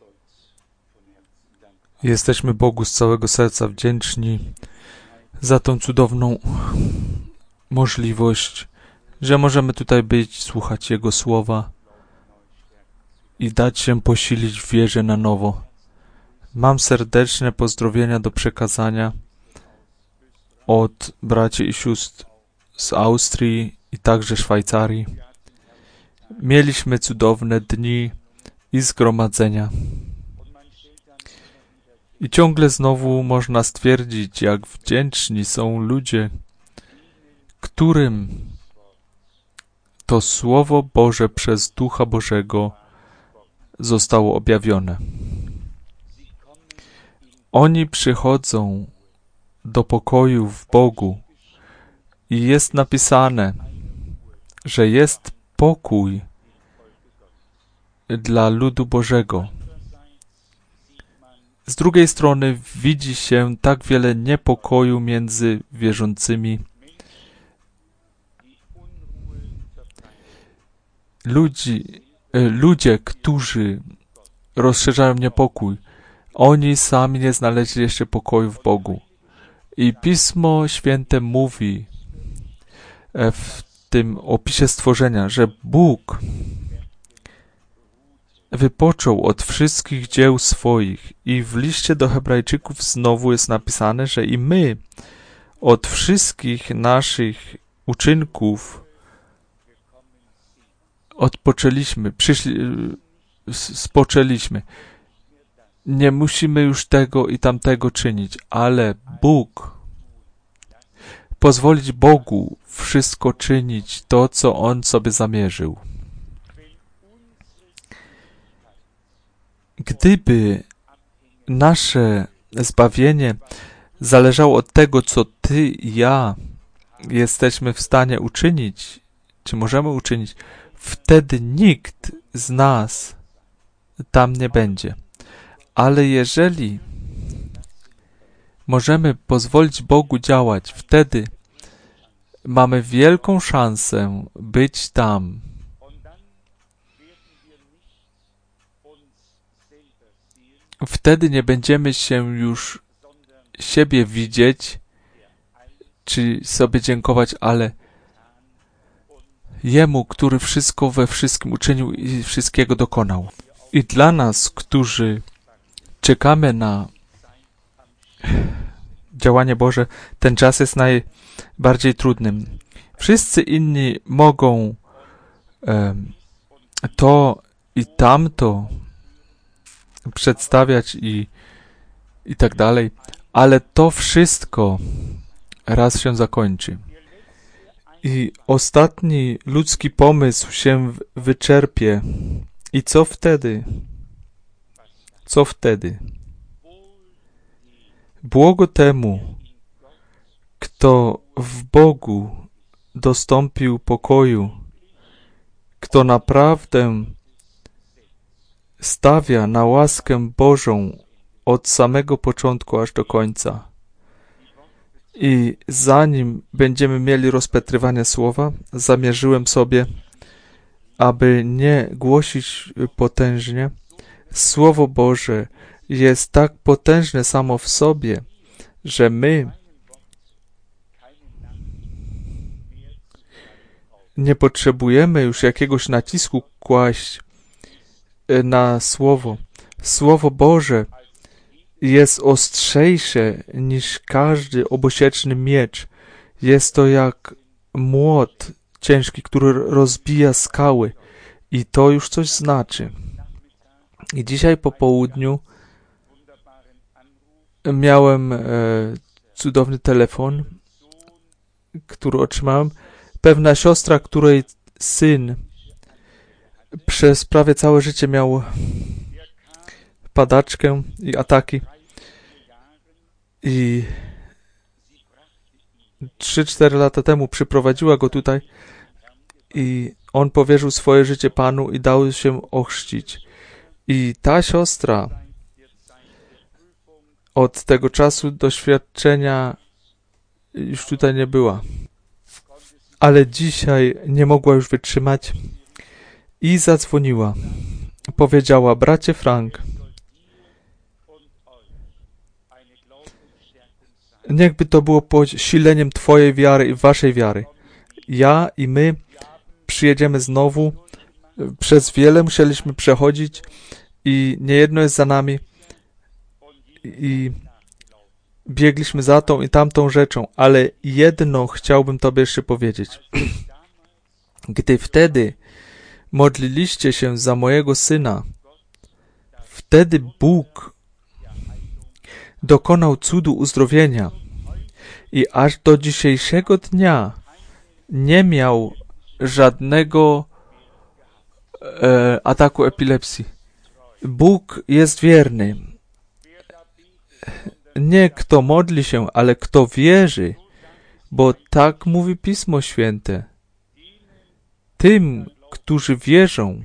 Jesteśmy Bogu z całego serca wdzięczni za tą cudowną możliwość, że możemy tutaj być, słuchać Jego słowa i dać się posilić w wierze na nowo. Mam serdeczne pozdrowienia do przekazania od braci i sióstr z Austrii i także Szwajcarii. Mieliśmy cudowne dni i zgromadzenia. I ciągle znowu można stwierdzić, jak wdzięczni są ludzie, którym to Słowo Boże przez Ducha Bożego zostało objawione. Oni przychodzą do pokoju w Bogu i jest napisane, że jest pokój dla ludu Bożego. Z drugiej strony widzi się tak wiele niepokoju między wierzącymi. Ludzie, którzy rozszerzają niepokój, oni sami nie znaleźli jeszcze pokoju w Bogu. I Pismo Święte mówi w tym opisie stworzenia, że Bóg wypoczął od wszystkich dzieł swoich i w liście do Hebrajczyków znowu jest napisane, że i my od wszystkich naszych uczynków spoczęliśmy. Nie musimy już tego i tamtego czynić, ale pozwolić Bogu wszystko czynić, to, co On sobie zamierzył. Gdyby nasze zbawienie zależało od tego, co ty i ja jesteśmy w stanie uczynić, czy możemy uczynić, wtedy nikt z nas tam nie będzie. Ale jeżeli możemy pozwolić Bogu działać, wtedy mamy wielką szansę być tam. Wtedy nie będziemy się już siebie widzieć, czy sobie dziękować, ale Jemu, który wszystko we wszystkim uczynił i wszystkiego dokonał. I dla nas, którzy czekamy na działanie Boże, ten czas jest najbardziej trudnym. Wszyscy inni mogą to i tamto przedstawiać i tak dalej, ale to wszystko raz się zakończy. I ostatni ludzki pomysł się wyczerpie. I co wtedy? Co wtedy? Błogo temu, kto w Bogu dostąpił pokoju, kto naprawdę stawia na łaskę Bożą od samego początku aż do końca. I zanim będziemy mieli rozpatrywanie słowa, zamierzyłem sobie, aby nie głosić potężnie. Słowo Boże jest tak potężne samo w sobie, że my nie potrzebujemy już jakiegoś nacisku kłaść na Słowo. Słowo Boże jest ostrzejsze niż każdy obosieczny miecz. Jest to jak młot ciężki, który rozbija skały. I to już coś znaczy. I dzisiaj po południu miałem cudowny telefon, który otrzymałem. Pewna siostra, której syn przez prawie całe życie miał padaczkę i ataki. I 3-4 lata temu przyprowadziła go tutaj i on powierzył swoje życie Panu i dał się ochrzcić. I ta siostra od tego czasu doświadczenia już tutaj nie była. Ale dzisiaj nie mogła już wytrzymać i zadzwoniła. Powiedziała: bracie Frank, Niechby to było posileniem Twojej wiary i Waszej wiary. Ja i my przyjedziemy znowu. Przez wiele musieliśmy przechodzić i niejedno jest za nami. I biegliśmy za tą i tamtą rzeczą, ale jedno chciałbym Tobie jeszcze powiedzieć. Gdy wtedy modliliście się za mojego syna, wtedy Bóg dokonał cudu uzdrowienia i aż do dzisiejszego dnia nie miał żadnego ataku epilepsji. Bóg jest wierny. Nie kto modli się, ale kto wierzy, bo tak mówi Pismo Święte. Tym, którzy wierzą,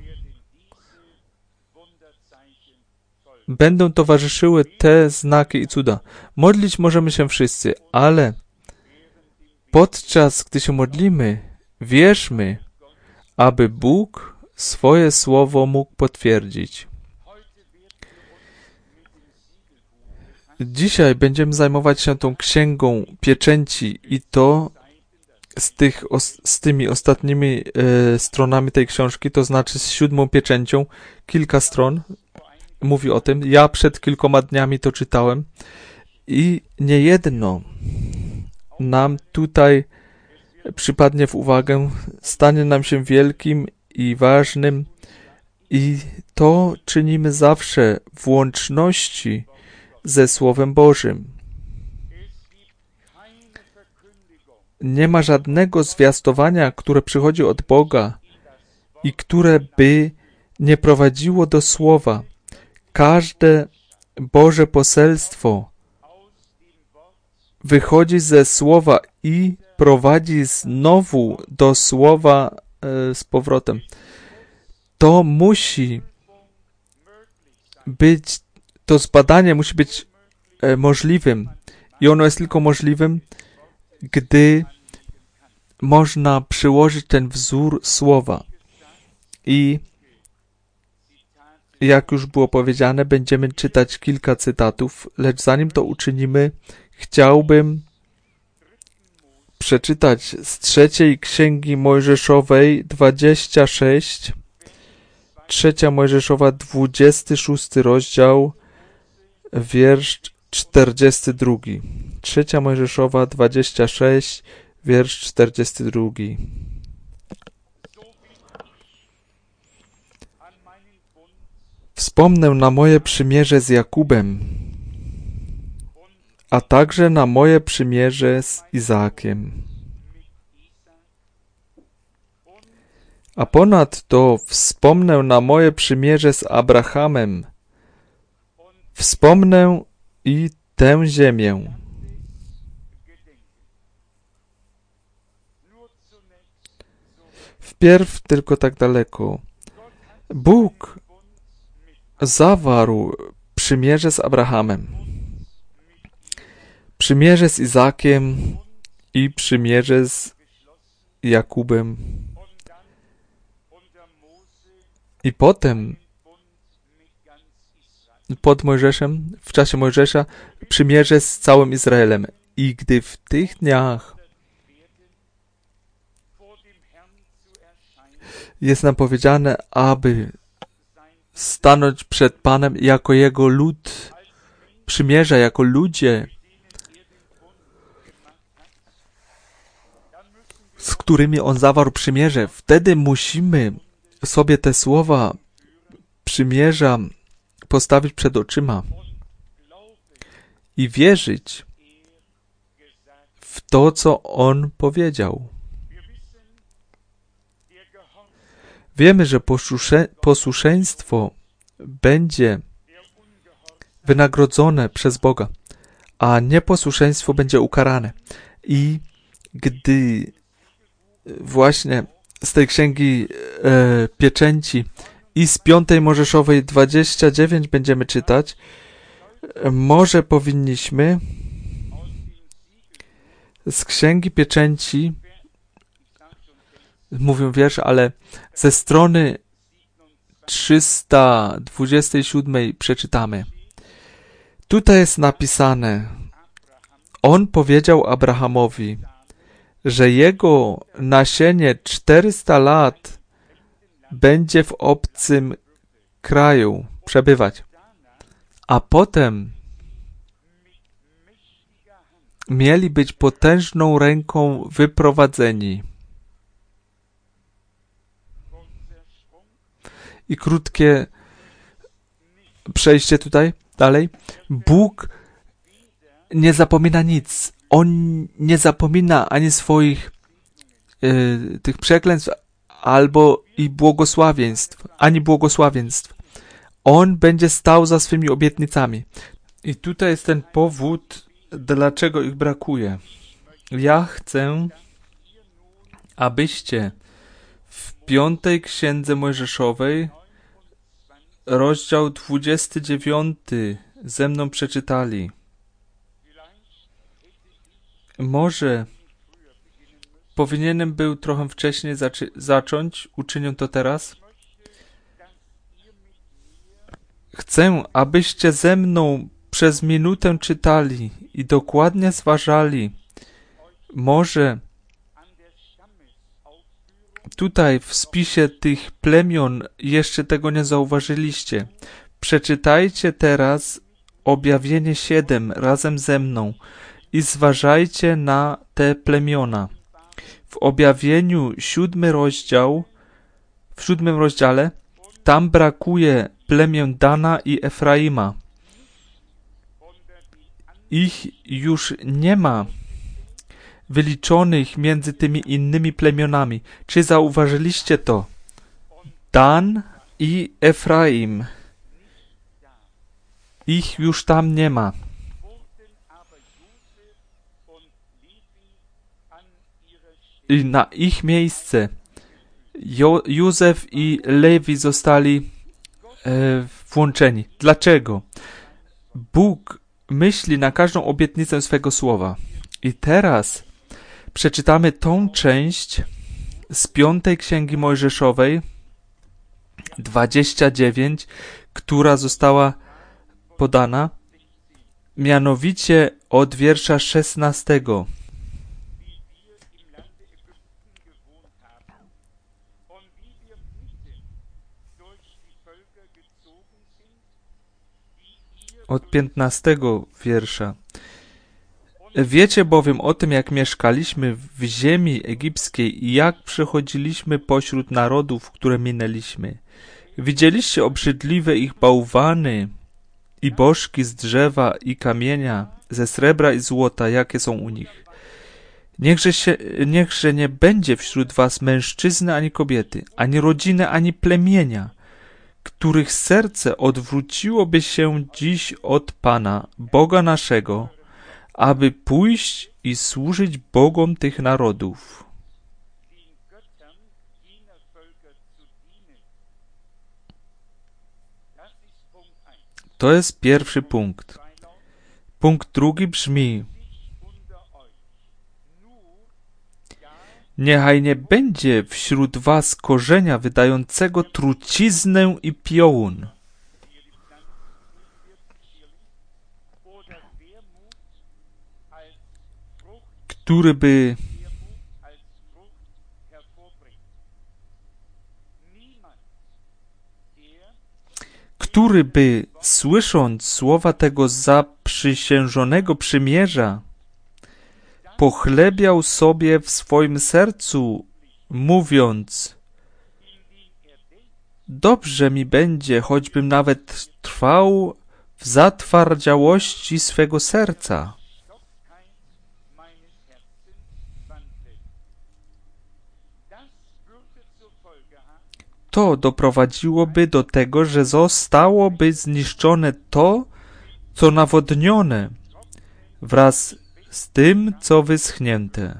będą towarzyszyły te znaki i cuda. Modlić możemy się wszyscy, ale podczas gdy się modlimy, wierzmy, aby Bóg swoje słowo mógł potwierdzić. Dzisiaj będziemy zajmować się tą księgą pieczęci i to z tymi ostatnimi stronami tej książki, to znaczy z 7. pieczęcią, kilka stron mówi o tym. Ja przed kilkoma dniami to czytałem i niejedno nam tutaj przypadnie w uwagę, stanie nam się wielkim i ważnym i to czynimy zawsze w łączności ze Słowem Bożym. Nie ma żadnego zwiastowania, które przychodzi od Boga i które by nie prowadziło do Słowa. Każde Boże poselstwo wychodzi ze Słowa i prowadzi znowu do Słowa z powrotem. To musi być, to zbadanie musi być możliwym i ono jest tylko możliwym, gdy można przyłożyć ten wzór Słowa. I jak już było powiedziane, będziemy czytać kilka cytatów, lecz zanim to uczynimy, chciałbym przeczytać z 3 Księgi Mojżeszowej 26, 3 Mojżeszowa 26 rozdział, wiersz 42. 3 Mojżeszowa 26, wiersz 42. Wspomnę na moje przymierze z Jakubem, a także na moje przymierze z Izaakiem. A ponadto wspomnę na moje przymierze z Abrahamem. Wspomnę i tę ziemię. Wpierw tylko tak daleko. Bóg zawarł przymierze z Abrahamem, przymierze z Izaakiem i przymierze z Jakubem. I potem pod Mojżeszem, w czasie Mojżesza, przymierze z całym Izraelem. I gdy w tych dniach jest nam powiedziane, aby stanąć przed Panem jako Jego lud, przymierza, jako ludzie, z którymi On zawarł przymierze, wtedy musimy sobie te słowa przymierza postawić przed oczyma i wierzyć w to, co On powiedział. Wiemy, że posłuszeństwo będzie wynagrodzone przez Boga, a nieposłuszeństwo będzie ukarane. I gdy właśnie z tej księgi pieczęci i z 5 Mojżeszowej 29 będziemy czytać, może powinniśmy z księgi pieczęci, mówię wiersz, ale ze strony 327 przeczytamy. Tutaj jest napisane On powiedział Abrahamowi, że jego nasienie 400 lat będzie w obcym kraju przebywać, a potem mieli być potężną ręką wyprowadzeni. I krótkie przejście tutaj, dalej. Bóg nie zapomina nic. On nie zapomina ani swoich tych przekleństw, albo i błogosławieństw, ani błogosławieństw. On będzie stał za swymi obietnicami. I tutaj jest ten powód, dlaczego ich brakuje. Ja chcę, abyście w 5. Księdze Mojżeszowej, rozdział 29, ze mną przeczytali. Może powinienem był trochę wcześniej zacząć, uczynię to teraz. Chcę, abyście ze mną przez minutę czytali i dokładnie zważali. Może tutaj w spisie tych plemion jeszcze tego nie zauważyliście. Przeczytajcie teraz Objawienie 7 razem ze mną i zważajcie na te plemiona. W Objawieniu 7 rozdział, w 7 rozdziale, tam brakuje plemion Dana i Efraima. Ich już nie ma wyliczonych między tymi innymi plemionami. Czy zauważyliście to? Dan i Efraim. Ich już tam nie ma. I na ich miejsce Józef i Lewi zostali włączeni. Dlaczego? Bóg myśli na każdą obietnicę swego słowa. I teraz przeczytamy tą część z 5. Księgi Mojżeszowej 29, która została podana, mianowicie od wiersza 16. Od 15 wiersza. Wiecie bowiem o tym, jak mieszkaliśmy w ziemi egipskiej i jak przechodziliśmy pośród narodów, które minęliśmy. Widzieliście obrzydliwe ich bałwany i bożki z drzewa i kamienia, ze srebra i złota, jakie są u nich. Niechże nie będzie wśród was mężczyzny ani kobiety, ani rodziny, ani plemienia, których serce odwróciłoby się dziś od Pana, Boga naszego, aby pójść i służyć Bogom tych narodów. To jest pierwszy punkt. Punkt drugi brzmi: niechaj nie będzie wśród was korzenia wydającego truciznę i piołun, który by słysząc słowa tego zaprzysiężonego przymierza, pochlebiał sobie w swoim sercu, mówiąc: dobrze mi będzie, choćbym nawet trwał w zatwardziałości swego serca. To doprowadziłoby do tego, że zostałoby zniszczone to, co nawodnione, wraz z tym, co wyschnięte.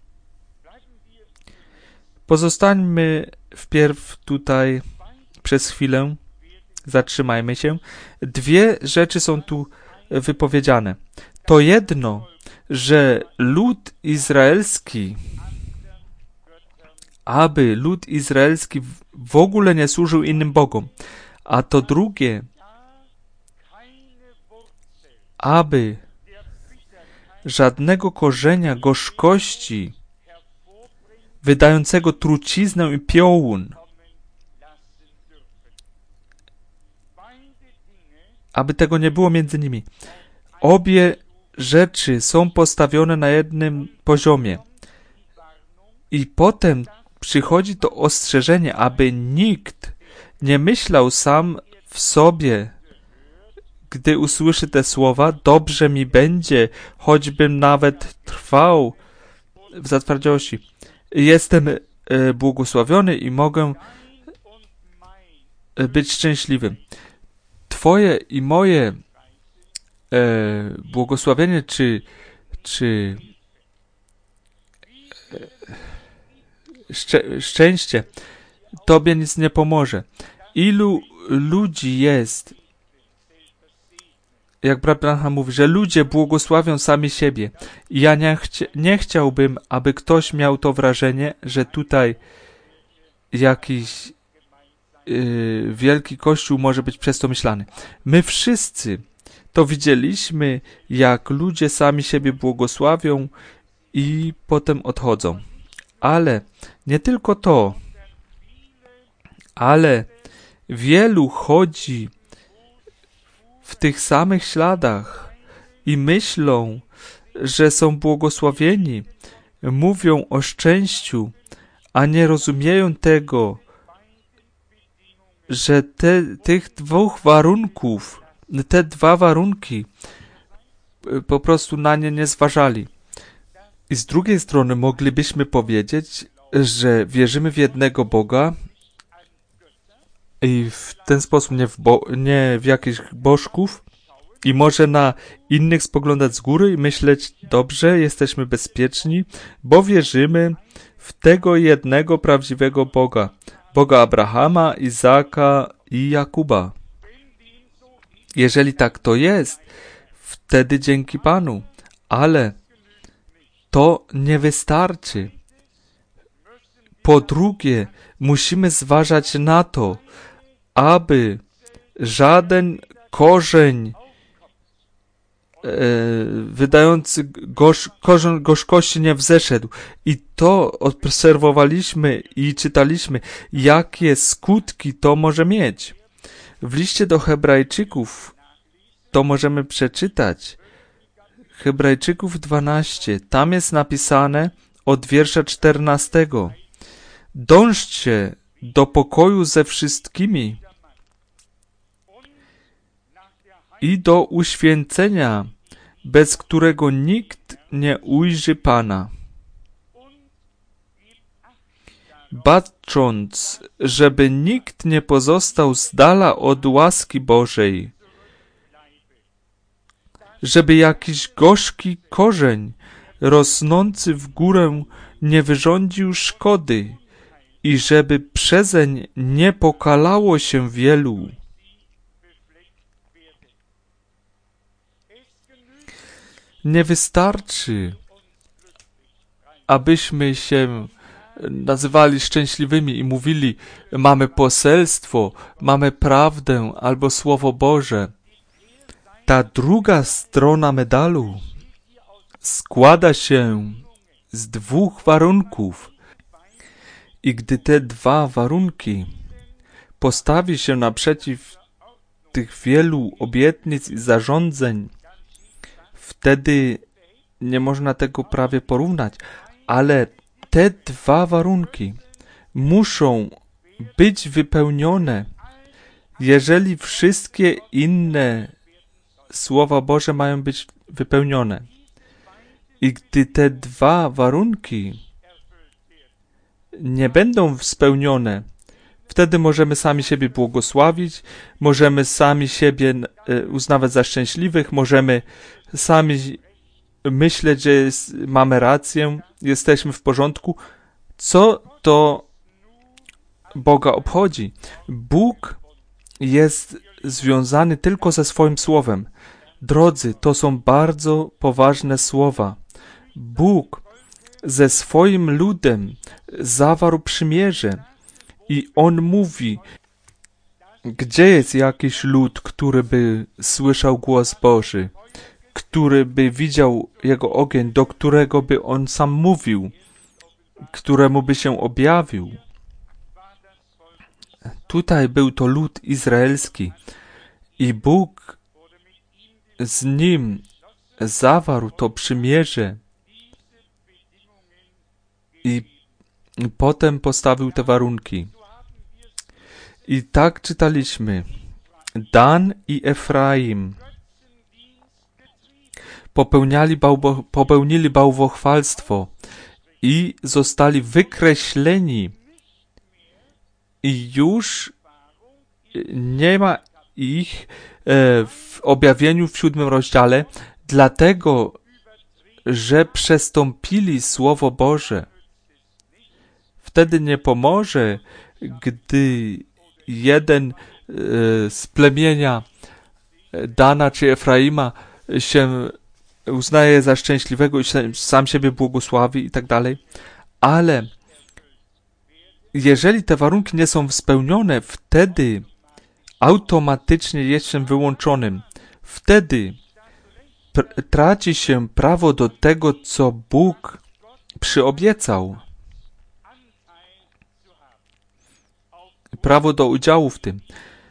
Pozostańmy wpierw tutaj przez chwilę, zatrzymajmy się. Dwie rzeczy są tu wypowiedziane. To jedno, że lud izraelski, aby lud izraelski w ogóle nie służył innym bogom, a to drugie, aby żadnego korzenia gorzkości, wydającego truciznę i piołun, aby tego nie było między nimi. Obie rzeczy są postawione na jednym poziomie. I potem przychodzi to ostrzeżenie, aby nikt nie myślał sam w sobie, gdy usłyszy te słowa, dobrze mi będzie, choćbym nawet trwał w zatwardziałości. Jestem błogosławiony i mogę być szczęśliwym. Twoje i moje błogosławienie czy szczęście Tobie nic nie pomoże. Ilu ludzi jest, jak brat Branham mówi, że ludzie błogosławią sami siebie. I ja nie chciałbym, aby ktoś miał to wrażenie, że tutaj jakiś wielki kościół może być przez to myślany. My wszyscy to widzieliśmy, jak ludzie sami siebie błogosławią i potem odchodzą. Ale nie tylko to, ale wielu chodzi w tych samych śladach i myślą, że są błogosławieni, mówią o szczęściu, a nie rozumieją tego, że tych dwóch warunków, te dwa warunki po prostu na nie nie zważali. I z drugiej strony moglibyśmy powiedzieć, że wierzymy w jednego Boga i w ten sposób nie w jakichś bożków i może na innych spoglądać z góry i myśleć, dobrze, jesteśmy bezpieczni, bo wierzymy w tego jednego prawdziwego Boga. Boga Abrahama, Izaaka i Jakuba. Jeżeli tak to jest, wtedy dzięki Panu. Ale to nie wystarczy. Po drugie, musimy zważać na to, aby żaden korzeń wydający korzeń gorzkości nie wzeszedł. I to obserwowaliśmy i czytaliśmy, jakie skutki to może mieć. W liście do Hebrajczyków to możemy przeczytać. Hebrajczyków 12. Tam jest napisane od wiersza 14. Dążcie do pokoju ze wszystkimi i do uświęcenia, bez którego nikt nie ujrzy Pana. Bacząc, żeby nikt nie pozostał z dala od łaski Bożej, żeby jakiś gorzki korzeń rosnący w górę nie wyrządził szkody i żeby przezeń nie pokalało się wielu. Nie wystarczy, abyśmy się nazywali szczęśliwymi i mówili, mamy poselstwo, mamy prawdę albo Słowo Boże. Ta druga strona medalu składa się z dwóch warunków. I gdy te dwa warunki postawi się naprzeciw tych wielu obietnic i zarządzeń, wtedy nie można tego prawie porównać, ale te dwa warunki muszą być wypełnione, jeżeli wszystkie inne Słowa Boże mają być wypełnione. I gdy te dwa warunki nie będą spełnione, wtedy możemy sami siebie błogosławić, możemy sami siebie uznawać za szczęśliwych, możemy sami myśleć, że mamy rację, jesteśmy w porządku. Co to Boga obchodzi? Bóg jest związany tylko ze swoim Słowem. Drodzy, to są bardzo poważne słowa. Bóg ze swoim ludem zawarł przymierze i On mówi, gdzie jest jakiś lud, który by słyszał głos Boży? który by widział Jego ogień, do którego by On sam mówił, któremu by się objawił. Tutaj był to lud izraelski i Bóg z nim zawarł to przymierze i potem postawił te warunki. I tak czytaliśmy. Dan i Efraim popełnili bałwochwalstwo i zostali wykreśleni. I już nie ma ich w objawieniu w 7 rozdziale, dlatego, że przestąpili Słowo Boże. Wtedy nie pomoże, gdy jeden z plemienia Dana czy Efraima się uznaje za szczęśliwego i sam siebie błogosławi i tak dalej, ale jeżeli te warunki nie są spełnione, wtedy automatycznie jest się wyłączonym. Wtedy traci się prawo do tego, co Bóg przyobiecał. Prawo do udziału w tym.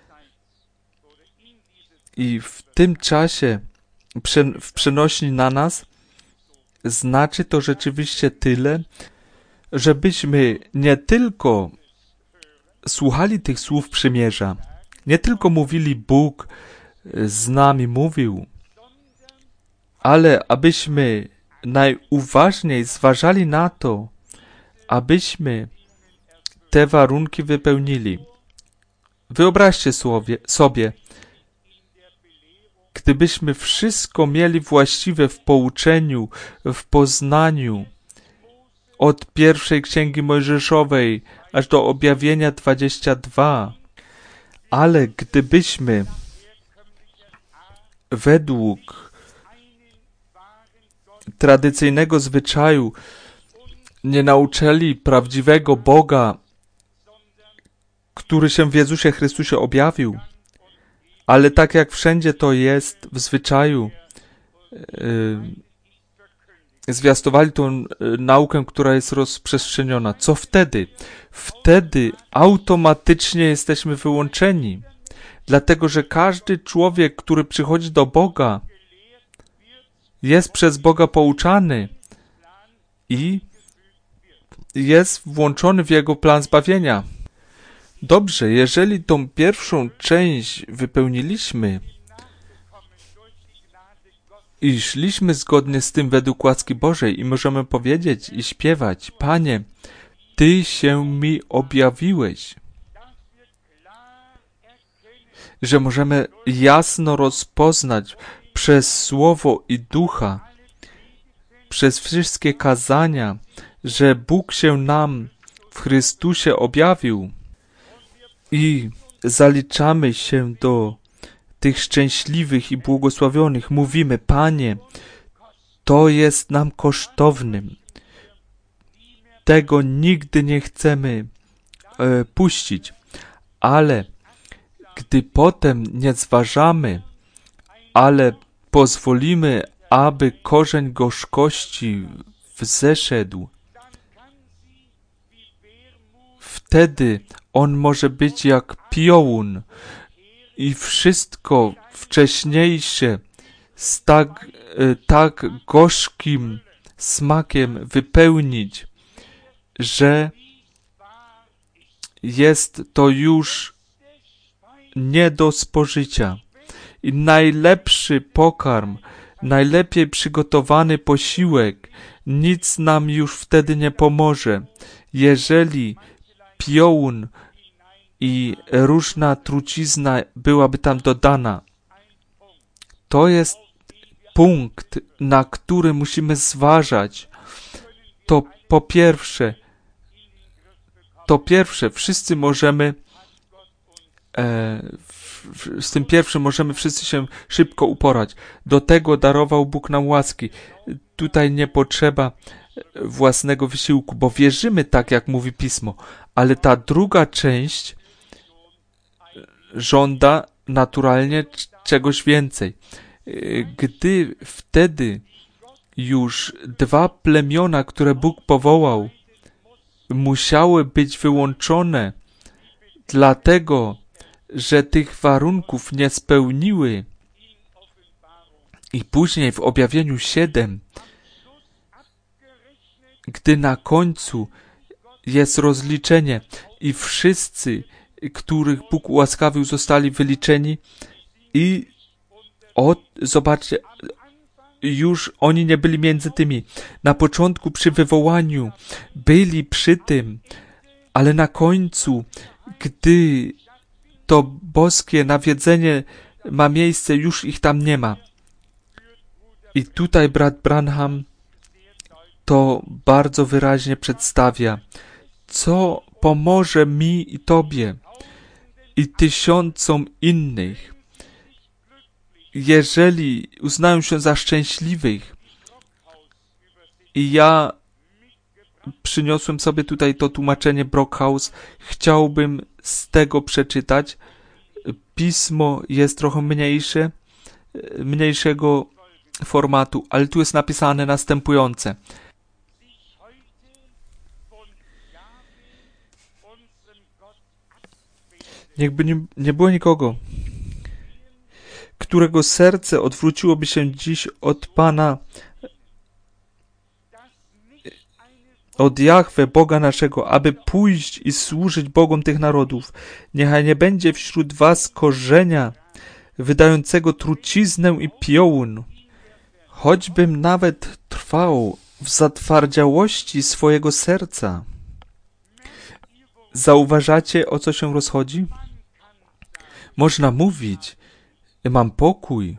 I w tym czasie w przenośni na nas znaczy to rzeczywiście tyle, żebyśmy nie tylko słuchali tych słów przymierza, nie tylko mówili Bóg z nami mówił, ale abyśmy najuważniej zważali na to, abyśmy te warunki wypełnili. Wyobraźcie sobie, gdybyśmy wszystko mieli właściwe w pouczeniu, w poznaniu, od pierwszej Księgi Mojżeszowej aż do objawienia 22, ale gdybyśmy według tradycyjnego zwyczaju nie nauczyli prawdziwego Boga, który się w Jezusie Chrystusie objawił, ale tak jak wszędzie to jest w zwyczaju, zwiastowali tą naukę, która jest rozprzestrzeniona. Co wtedy? Wtedy automatycznie jesteśmy wyłączeni, dlatego że każdy człowiek, który przychodzi do Boga, jest przez Boga pouczany i jest włączony w Jego plan zbawienia. Dobrze, jeżeli tą pierwszą część wypełniliśmy i szliśmy zgodnie z tym według łaski Bożej i możemy powiedzieć i śpiewać: Panie, Ty się mi objawiłeś, że możemy jasno rozpoznać przez Słowo i Ducha, przez wszystkie kazania, że Bóg się nam w Chrystusie objawił i zaliczamy się do tych szczęśliwych i błogosławionych. Mówimy: Panie, to jest nam kosztownym. Tego nigdy nie chcemy puścić. Ale gdy potem nie zważamy, ale pozwolimy, aby korzeń gorzkości wzeszedł, wtedy on może być jak piołun i wszystko wcześniejsze z tak gorzkim smakiem wypełnić, że jest to już nie do spożycia. I najlepszy pokarm, najlepiej przygotowany posiłek, nic nam już wtedy nie pomoże, jeżeli piołun i różna trucizna byłaby tam dodana. To jest punkt, na który musimy zważać. To po pierwsze, wszyscy możemy z tym pierwszym możemy wszyscy się szybko uporać. Do tego darował Bóg nam łaski. Tutaj nie potrzeba własnego wysiłku, bo wierzymy tak, jak mówi Pismo. Ale ta druga część żąda naturalnie czegoś więcej. gdy wtedy już 2 plemiona, które Bóg powołał, musiały być wyłączone, dlatego, że tych warunków nie spełniły. I później w Objawieniu 7, gdy na końcu jest rozliczenie i wszyscy, których Bóg ułaskawił, zostali wyliczeni i zobaczcie, już oni nie byli między tymi. Na początku przy wywołaniu byli przy tym, ale na końcu, gdy to boskie nawiedzenie ma miejsce, już ich tam nie ma. I tutaj brat Branham to bardzo wyraźnie przedstawia, co pomoże mi i tobie i tysiącom innych, jeżeli uznają się za szczęśliwych. I ja przyniosłem sobie tutaj to tłumaczenie Brockhaus. Chciałbym z tego przeczytać. Pismo jest trochę mniejszego formatu, ale tu jest napisane następujące. Niechby nie było nikogo, którego serce odwróciłoby się dziś od Pana, od Jahwe, Boga naszego, aby pójść i służyć Bogom tych narodów. Niechaj nie będzie wśród was korzenia wydającego truciznę i piołun, choćbym nawet trwał w zatwardziałości swojego serca. Zauważacie, o co się rozchodzi? Można mówić, mam pokój.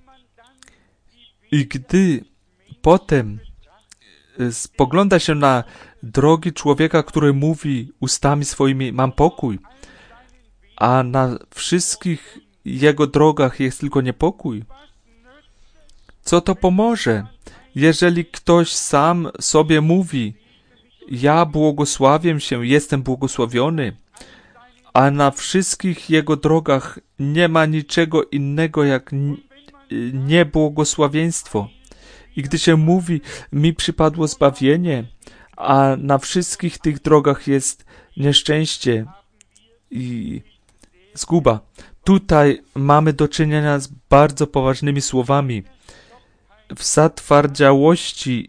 I gdy potem spogląda się na drogi człowieka, który mówi ustami swoimi, mam pokój, a na wszystkich jego drogach jest tylko niepokój. Co to pomoże, jeżeli ktoś sam sobie mówi, ja błogosławię się, jestem błogosławiony, a na wszystkich jego drogach nie ma niczego innego jak niebłogosławieństwo. I gdy się mówi, mi przypadło zbawienie, a na wszystkich tych drogach jest nieszczęście i zguba. Tutaj mamy do czynienia z bardzo poważnymi słowami. W zatwardziałości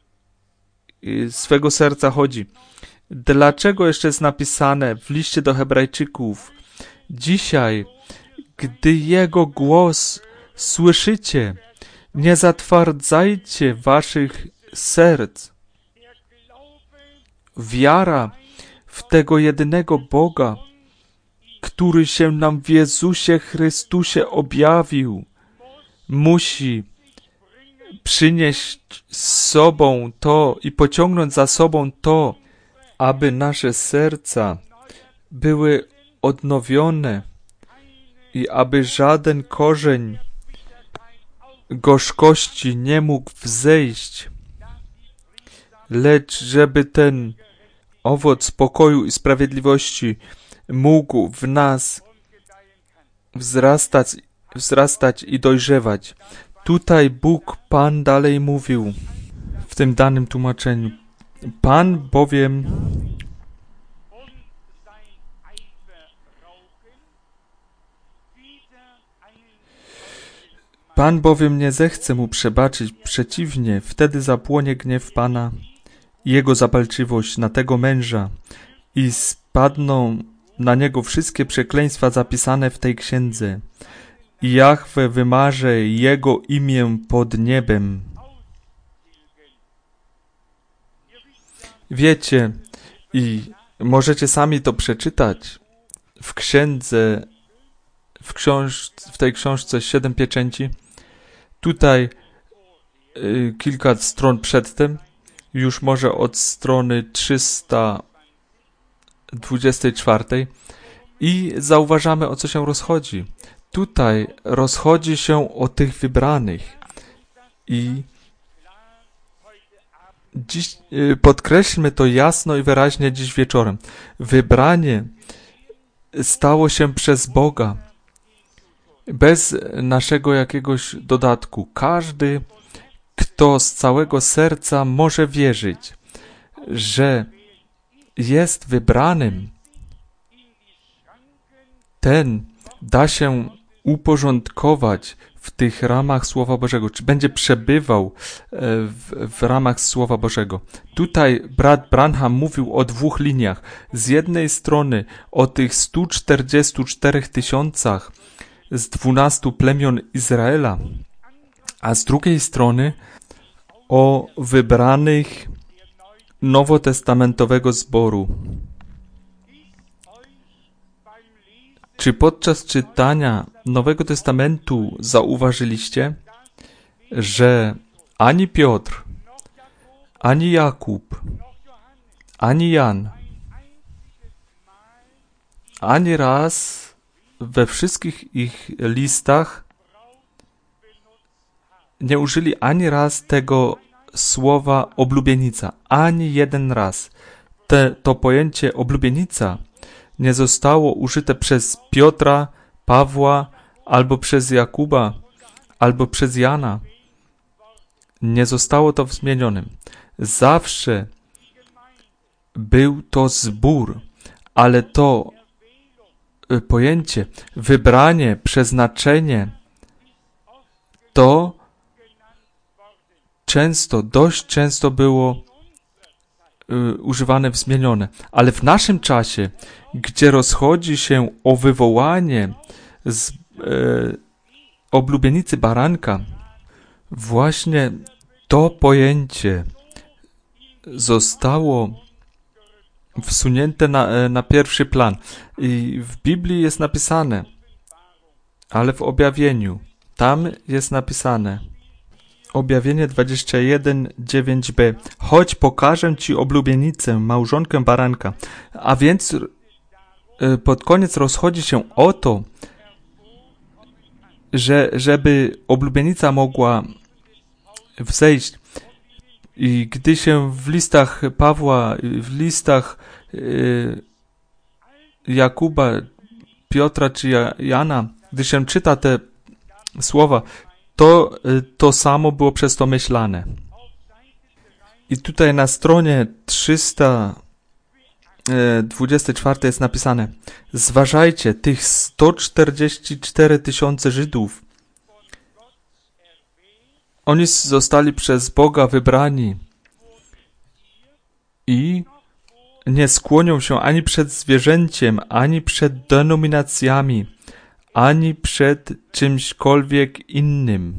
swego serca chodzi. Dlaczego jeszcze jest napisane w liście do Hebrajczyków? Dzisiaj, gdy Jego głos słyszycie, nie zatwardzajcie waszych serc. Wiara w tego jedynego Boga, który się nam w Jezusie Chrystusie objawił, musi przynieść z sobą to i pociągnąć za sobą to, aby nasze serca były odnowione i aby żaden korzeń gorzkości nie mógł wzejść, lecz żeby ten owoc pokoju i sprawiedliwości mógł w nas wzrastać i dojrzewać. Tutaj Bóg, Pan dalej mówił w tym danym tłumaczeniu. Pan bowiem nie zechce mu przebaczyć, przeciwnie, wtedy zapłonie gniew Pana i jego zapalczywość na tego męża i spadną na niego wszystkie przekleństwa zapisane w tej księdze. I Jahwe wymarze jego imię pod niebem. Wiecie, i możecie sami to przeczytać w księdze, w tej książce 7 pieczęci. Tutaj kilka stron przedtem, już może od strony 324 i zauważamy, o co się rozchodzi. Tutaj rozchodzi się o tych wybranych i dziś podkreślmy to jasno i wyraźnie dziś wieczorem. Wybranie stało się przez Boga bez naszego jakiegoś dodatku. Każdy, kto z całego serca może wierzyć, że jest wybranym, ten da się uporządkować w tych ramach Słowa Bożego, czy będzie przebywał w ramach Słowa Bożego. Tutaj brat Branham mówił o dwóch liniach. Z jednej strony o tych 144 000 z 12 plemion Izraela, a z drugiej strony o wybranych nowotestamentowego zboru. Czy podczas czytania Nowego Testamentu zauważyliście, że ani Piotr, ani Jakub, ani Jan, ani raz we wszystkich ich listach nie użyli ani raz tego słowa oblubienica, ani jeden raz. To pojęcie oblubienica nie zostało użyte przez Piotra, Pawła, albo przez Jakuba, albo przez Jana. Nie zostało to zmienione. Zawsze był to zbór, ale to pojęcie, wybranie, przeznaczenie, to dość często było używane, zmienione. Ale w naszym czasie, gdzie rozchodzi się o wywołanie z oblubienicy baranka, właśnie to pojęcie zostało wsunięte na pierwszy plan. I w Biblii jest napisane, ale w objawieniu, tam jest napisane, Objawienie 21:9b. Chodź, pokażę ci oblubienicę, małżonkę baranka. A więc pod koniec rozchodzi się o to, żeby oblubienica mogła wzejść. I gdy się w listach Pawła, w listach Jakuba, Piotra czy Jana, gdy się czyta te słowa, to samo było przez to myślane. I tutaj na stronie 324 jest napisane: zważajcie, tych 144 000 Żydów, oni zostali przez Boga wybrani i nie skłonią się ani przed zwierzęciem, ani przed denominacjami, ani przed czymśkolwiek innym.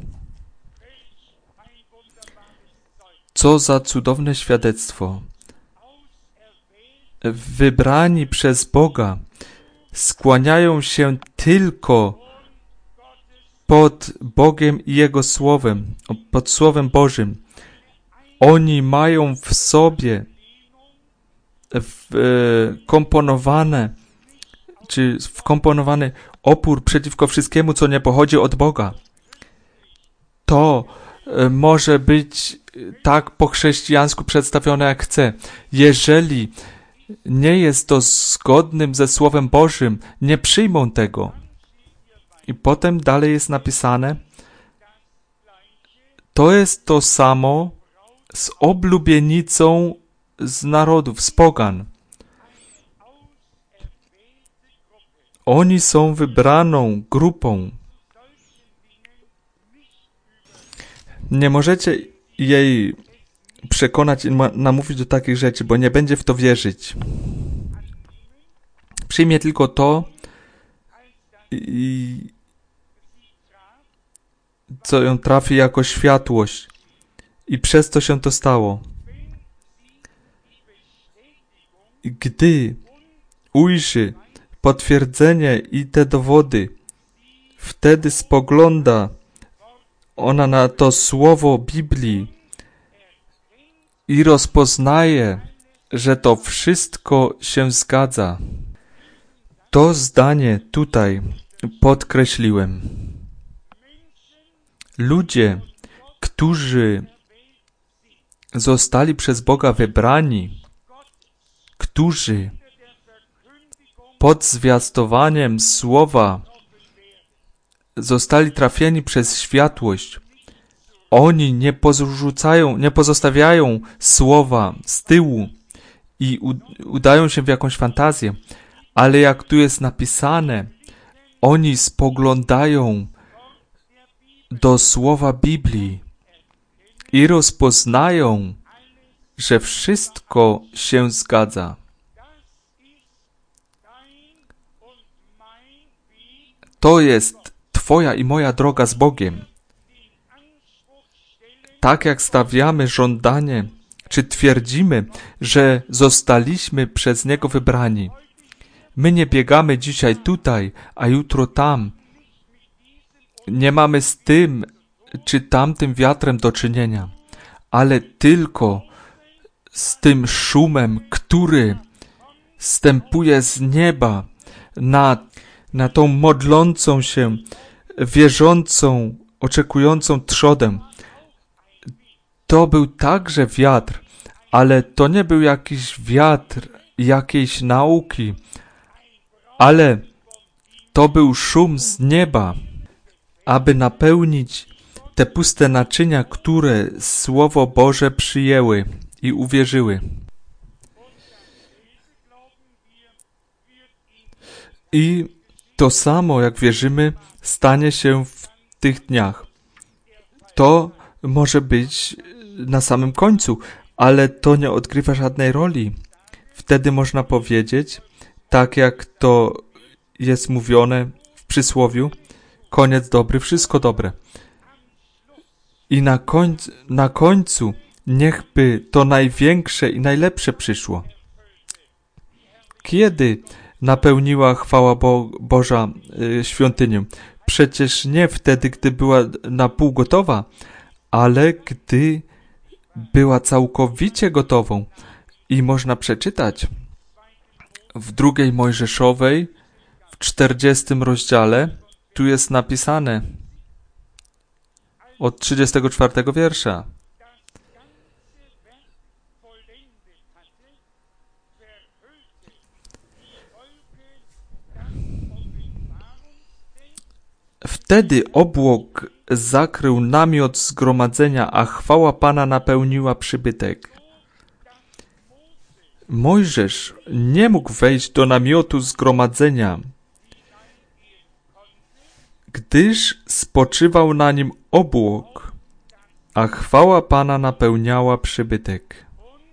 Co za cudowne świadectwo. Wybrani przez Boga skłaniają się tylko pod Bogiem i Jego Słowem, pod Słowem Bożym. Oni mają w sobie wkomponowany opór przeciwko wszystkiemu, co nie pochodzi od Boga. To może być tak po chrześcijańsku przedstawione, jak chce. Jeżeli nie jest to zgodnym ze Słowem Bożym, nie przyjmą tego. I potem dalej jest napisane, to jest to samo z oblubienicą z narodów, z pogan. Oni są wybraną grupą. Nie możecie jej przekonać i namówić do takich rzeczy, bo nie będzie w to wierzyć. Przyjmie tylko to, co ją trafi jako światłość. I przez to się to stało. Gdy ujrzy potwierdzenie i te dowody, wtedy spogląda ona na to słowo Biblii i rozpoznaje, że to wszystko się zgadza. To zdanie tutaj podkreśliłem. Ludzie, którzy zostali przez Boga wybrani, którzy pod zwiastowaniem słowa zostali trafieni przez światłość. Oni nie pozostawiają słowa z tyłu i udają się w jakąś fantazję, ale jak tu jest napisane, oni spoglądają do słowa Biblii i rozpoznają, że wszystko się zgadza. To jest Twoja i moja droga z Bogiem. Tak jak stawiamy żądanie, czy twierdzimy, że zostaliśmy przez Niego wybrani. My nie biegamy dzisiaj tutaj, a jutro tam. Nie mamy z tym czy tamtym wiatrem do czynienia, ale tylko z tym szumem, który zstępuje z nieba na tą modlącą się, wierzącą, oczekującą trzodę. To był także wiatr, ale to nie był jakiś wiatr jakiejś nauki, ale to był szum z nieba, aby napełnić te puste naczynia, które Słowo Boże przyjęły i uwierzyły. I to samo, jak wierzymy, stanie się w tych dniach. To może być na samym końcu, ale to nie odgrywa żadnej roli. Wtedy można powiedzieć, tak jak to jest mówione w przysłowiu, koniec dobry, wszystko dobre. I na końcu niechby to największe i najlepsze przyszło. Kiedy napełniła chwała Boża świątynię? Przecież nie wtedy, gdy była na pół gotowa, ale gdy była całkowicie gotową. I można przeczytać w 2 Mojżeszowej, w 40 rozdziale, tu jest napisane od 34 wiersza. Wtedy obłok zakrył namiot zgromadzenia, a chwała Pana napełniła przybytek. Mojżesz nie mógł wejść do namiotu zgromadzenia, gdyż spoczywał na nim obłok, a chwała Pana napełniała przybytek.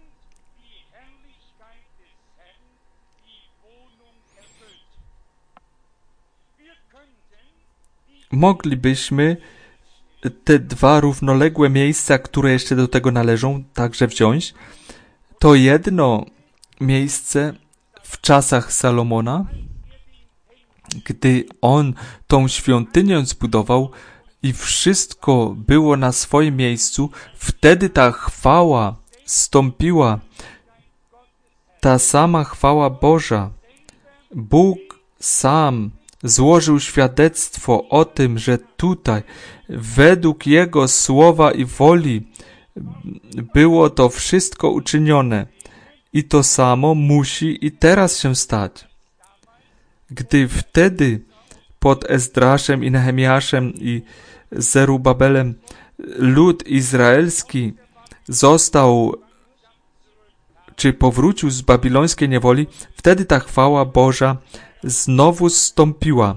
Moglibyśmy te dwa równoległe miejsca, które jeszcze do tego należą, także wziąć. To jedno miejsce w czasach Salomona, gdy on tą świątynię zbudował i wszystko było na swoim miejscu, wtedy ta chwała zstąpiła, ta sama chwała Boża. Bóg sam złożył świadectwo o tym, że tutaj według Jego słowa i woli było to wszystko uczynione. I to samo musi i teraz się stać. Gdy wtedy pod Ezdraszem i Nehemiaszem i Zerubabelem lud izraelski został, czy powrócił z babilońskiej niewoli, wtedy ta chwała Boża znowu zstąpiła.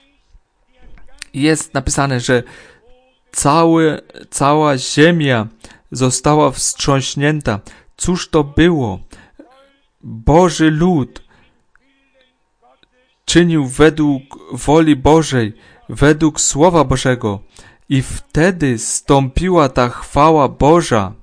Jest napisane, że cała ziemia została wstrząśnięta. Cóż to było? Boży lud czynił według woli Bożej, według Słowa Bożego i wtedy zstąpiła ta chwała Boża.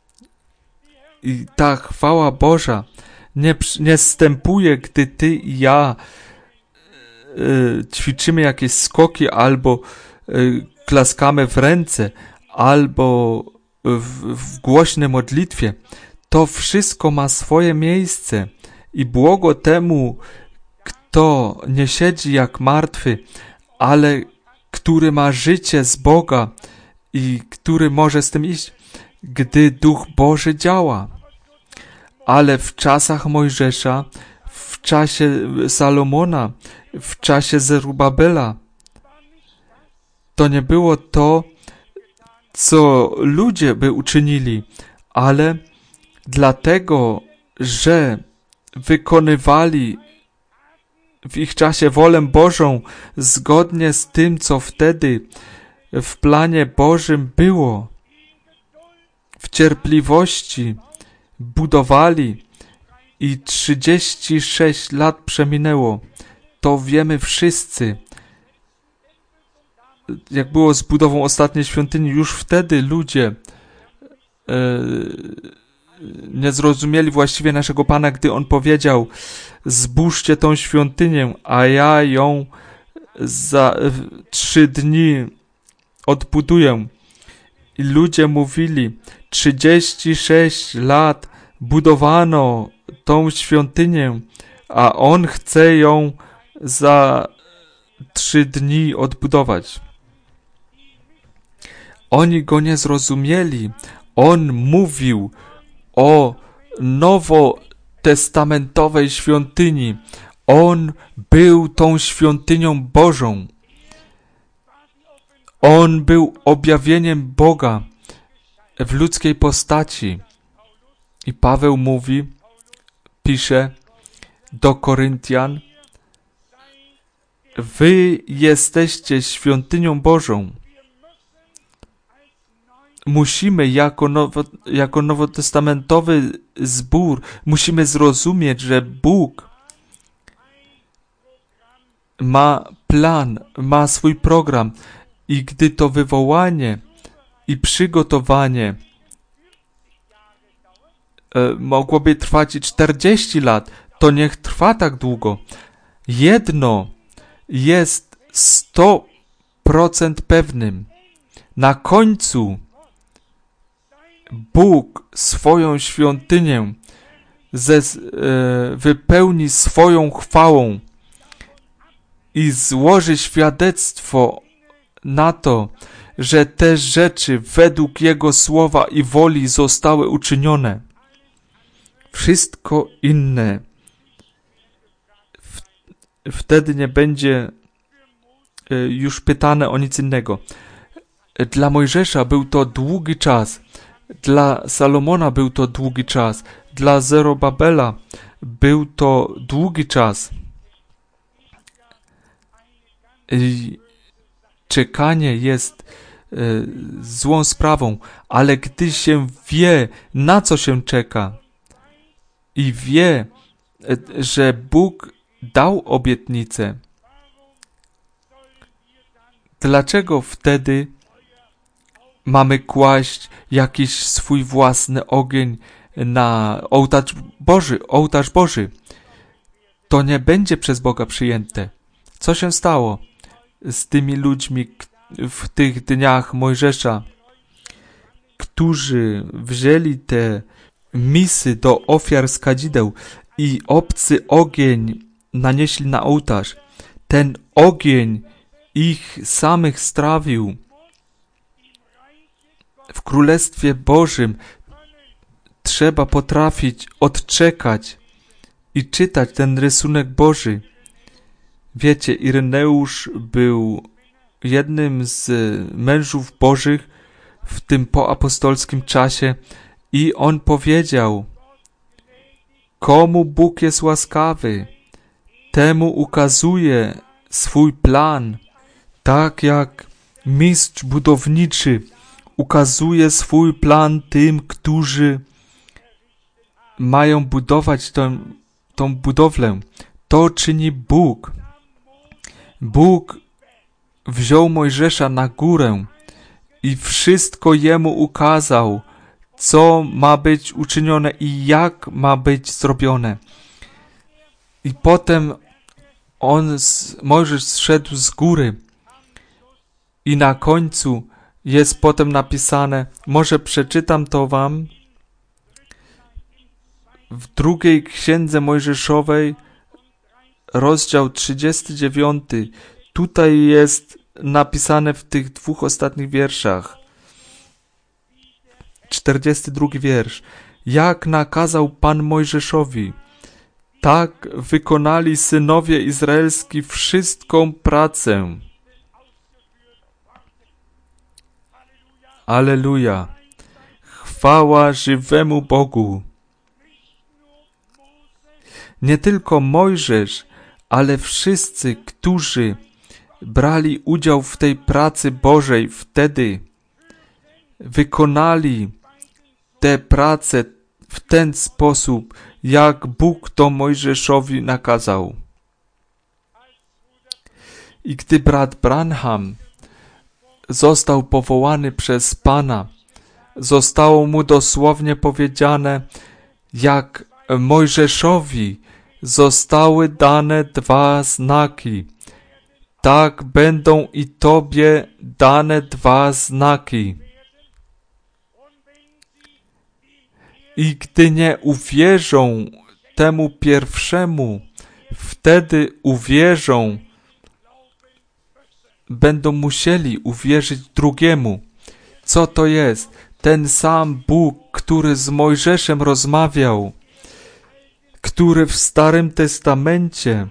I ta chwała Boża nie zstępuje, gdy ty i ja ćwiczymy jakieś skoki albo klaskamy w ręce, albo w głośnej modlitwie. To wszystko ma swoje miejsce i błogo temu, kto nie siedzi jak martwy, ale który ma życie z Boga i który może z tym iść, gdy Duch Boży działa. Ale w czasach Mojżesza, w czasie Salomona, w czasie Zerubabela, to nie było to, co ludzie by uczynili, ale dlatego, że wykonywali w ich czasie wolę Bożą zgodnie z tym, co wtedy w planie Bożym było. W cierpliwości budowali i 36 lat przeminęło. To wiemy wszyscy. Jak było z budową ostatniej świątyni, już wtedy ludzie nie zrozumieli właściwie naszego Pana, gdy On powiedział: zbóżcie tą świątynię, a ja ją za 3 dni odbuduję. I ludzie mówili: 36 lat budowano tą świątynię, a On chce ją za 3 dni odbudować. Oni Go nie zrozumieli. On mówił o nowotestamentowej świątyni. On był tą świątynią Bożą. On był objawieniem Boga w ludzkiej postaci. I Paweł mówi, pisze do Koryntian: wy jesteście świątynią Bożą. Musimy jako nowotestamentowy zbór, musimy zrozumieć, że Bóg ma plan, ma swój program i gdy to wywołanie i przygotowanie mogłoby trwać 40 lat, to niech trwa tak długo. Jedno jest 100% pewnym. Na końcu Bóg swoją świątynię wypełni swoją chwałą i złoży świadectwo na to, że te rzeczy według Jego słowa i woli zostały uczynione. Wszystko inne wtedy nie będzie już pytane o nic innego. Dla Mojżesza był to długi czas, dla Salomona był to długi czas, dla Zerobabela był to długi czas. I czekanie jest złą sprawą, ale gdy się wie, na co się czeka i wie, że Bóg dał obietnicę, dlaczego wtedy mamy kłaść jakiś swój własny ogień na ołtarz Boży? To nie będzie przez Boga przyjęte. Co się stało z tymi ludźmi w tych dniach Mojżesza, którzy wzięli te misy do ofiar z kadzideł i obcy ogień nanieśli na ołtarz? Ten ogień ich samych strawił. W Królestwie Bożym trzeba potrafić odczekać i czytać ten rysunek Boży. Wiecie, Ireneusz był jednym z mężów Bożych w tym poapostolskim czasie i on powiedział: komu Bóg jest łaskawy, temu ukazuje swój plan, tak jak mistrz budowniczy ukazuje swój plan tym, którzy mają budować tą budowlę. To czyni Bóg. Bóg wziął Mojżesza na górę i wszystko jemu ukazał, co ma być uczynione i jak ma być zrobione. I potem Mojżesz zszedł z góry i na końcu jest potem napisane, może przeczytam to wam, w drugiej księdze Mojżeszowej, rozdział 39. Tutaj jest napisane w tych 2 ostatnich wierszach. 42 wiersz. Jak nakazał Pan Mojżeszowi, tak wykonali synowie izraelscy wszystką pracę. Alleluja! Chwała żywemu Bogu! Nie tylko Mojżesz, ale wszyscy, którzy brali udział w tej pracy Bożej, wtedy wykonali tę pracę w ten sposób, jak Bóg to Mojżeszowi nakazał. I gdy brat Branham został powołany przez Pana, zostało mu dosłownie powiedziane, jak Mojżeszowi zostały dane 2 znaki. Tak będą i Tobie dane 2 znaki. I gdy nie uwierzą temu pierwszemu, wtedy uwierzą, będą musieli uwierzyć drugiemu. Co to jest? Ten sam Bóg, który z Mojżeszem rozmawiał, który w Starym Testamencie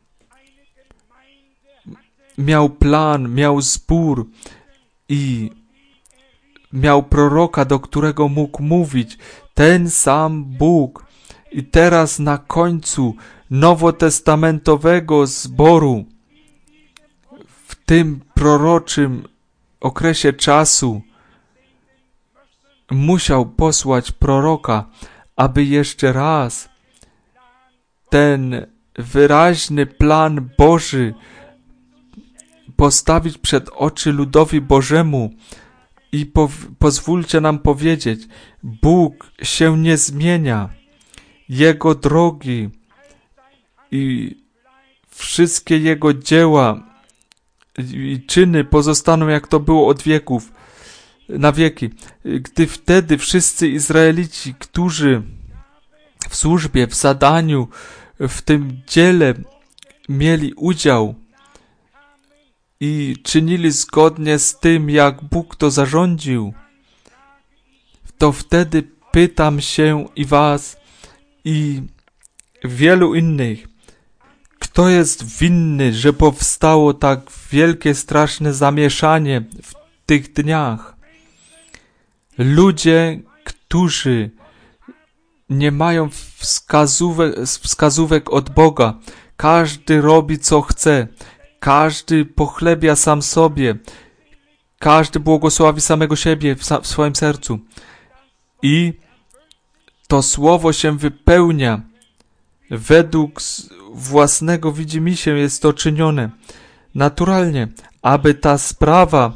miał plan, miał zbór i miał proroka, do którego mógł mówić. Ten sam Bóg. I teraz na końcu nowotestamentowego zboru, w tym proroczym okresie czasu, musiał posłać proroka, aby jeszcze raz ten wyraźny plan Boży postawić przed oczy ludowi Bożemu. I pozwólcie nam powiedzieć, Bóg się nie zmienia. Jego drogi i wszystkie Jego dzieła i czyny pozostaną, jak to było od wieków, na wieki. Gdy wtedy wszyscy Izraelici, którzy w służbie, w zadaniu, w tym dziele mieli udział i czynili zgodnie z tym, jak Bóg to zarządził, to wtedy pytam się i was i wielu innych, kto jest winny, że powstało tak wielkie, straszne zamieszanie w tych dniach? Ludzie, którzy nie mają wskazówek od Boga. Każdy robi, co chce. Każdy pochlebia sam sobie. Każdy błogosławi samego siebie w swoim sercu. I to słowo się wypełnia. Według własnego widzimisię jest to czynione. Naturalnie, aby ta sprawa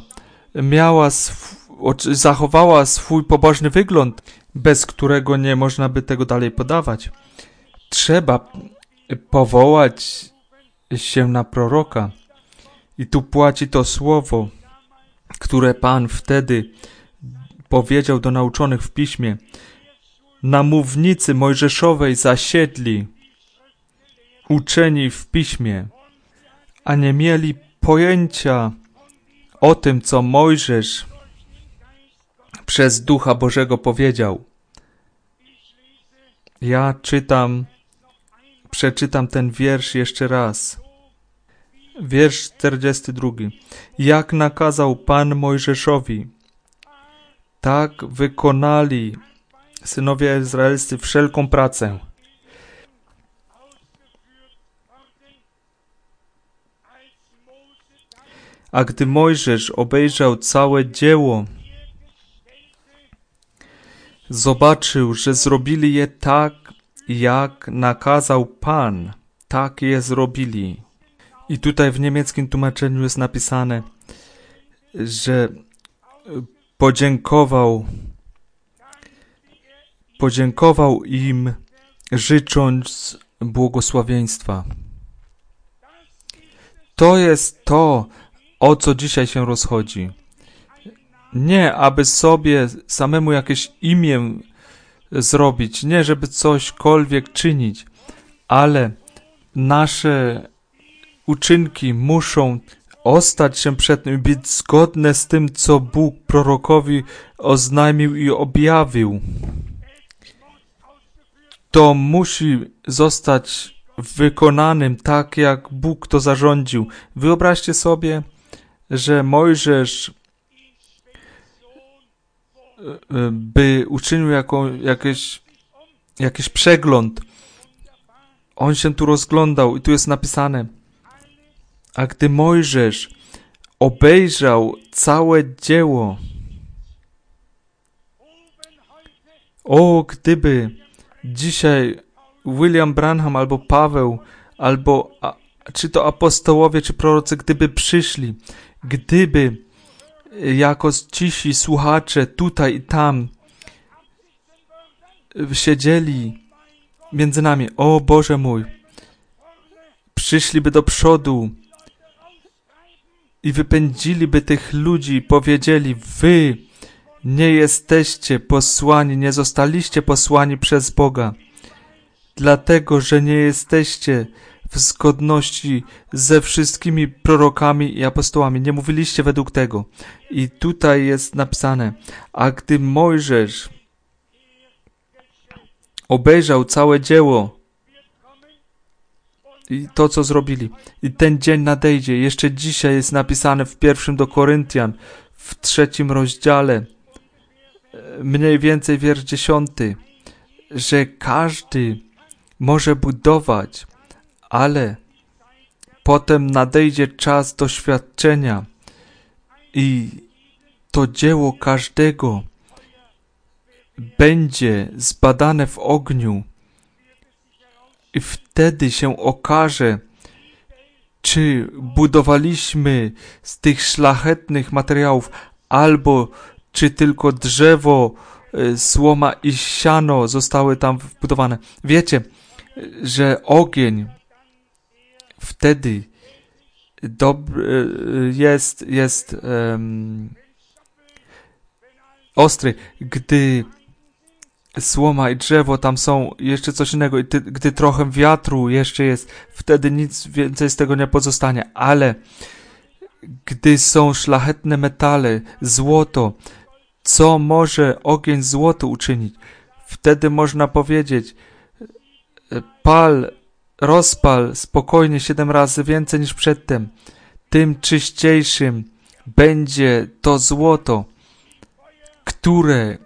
zachowała swój pobożny wygląd, bez którego nie można by tego dalej podawać. Trzeba powołać się na proroka. I tu płaci to słowo, które Pan wtedy powiedział do nauczonych w Piśmie. Na mównicy mojżeszowej zasiedli uczeni w Piśmie, a nie mieli pojęcia o tym, co Mojżesz przez Ducha Bożego powiedział. Ja przeczytam ten wiersz jeszcze raz. Wiersz 42. Jak nakazał Pan Mojżeszowi, tak wykonali synowie izraelscy wszelką pracę. A gdy Mojżesz obejrzał całe dzieło, zobaczył, że zrobili je tak, jak nakazał Pan. Tak je zrobili. I tutaj w niemieckim tłumaczeniu jest napisane, że podziękował im, życząc błogosławieństwa. To jest to, o co dzisiaj się rozchodzi. Nie, aby sobie samemu jakieś imię zrobić, nie, żeby cośkolwiek czynić, ale nasze uczynki muszą ostać się przed tym i być zgodne z tym, co Bóg prorokowi oznajmił i objawił. To musi zostać wykonanym tak, jak Bóg to zarządził. Wyobraźcie sobie, że Mojżesz by uczynił jakiś przegląd. On się tu rozglądał i tu jest napisane: a gdy Mojżesz obejrzał całe dzieło, gdyby dzisiaj William Branham albo Paweł, albo czy to apostołowie, czy prorocy, gdyby przyszli, gdyby jako cisi słuchacze tutaj i tam siedzieli między nami, o Boże mój, przyszliby do przodu i wypędziliby tych ludzi, powiedzieli: wy nie jesteście posłani, nie zostaliście posłani przez Boga, dlatego że nie jesteście w zgodności ze wszystkimi prorokami i apostołami. Nie mówiliście według tego. I tutaj jest napisane: a gdy Mojżesz obejrzał całe dzieło i to, co zrobili, i ten dzień nadejdzie. Jeszcze dzisiaj jest napisane w 1 do Koryntian, w 3 rozdziale, mniej więcej wiersz 10, że każdy może budować, ale potem nadejdzie czas doświadczenia i to dzieło każdego będzie zbadane w ogniu i wtedy się okaże, czy budowaliśmy z tych szlachetnych materiałów, albo czy tylko drzewo, słoma i siano zostały tam wbudowane. Wiecie, że ogień wtedy jest ostry, gdy słoma i drzewo tam są, jeszcze coś innego, i gdy trochę wiatru jeszcze jest, wtedy nic więcej z tego nie pozostanie, ale gdy są szlachetne metale, złoto, co może ogień złotu uczynić? Wtedy można powiedzieć: rozpal spokojnie 7 razy więcej niż przedtem, tym czyściejszym będzie to złoto, które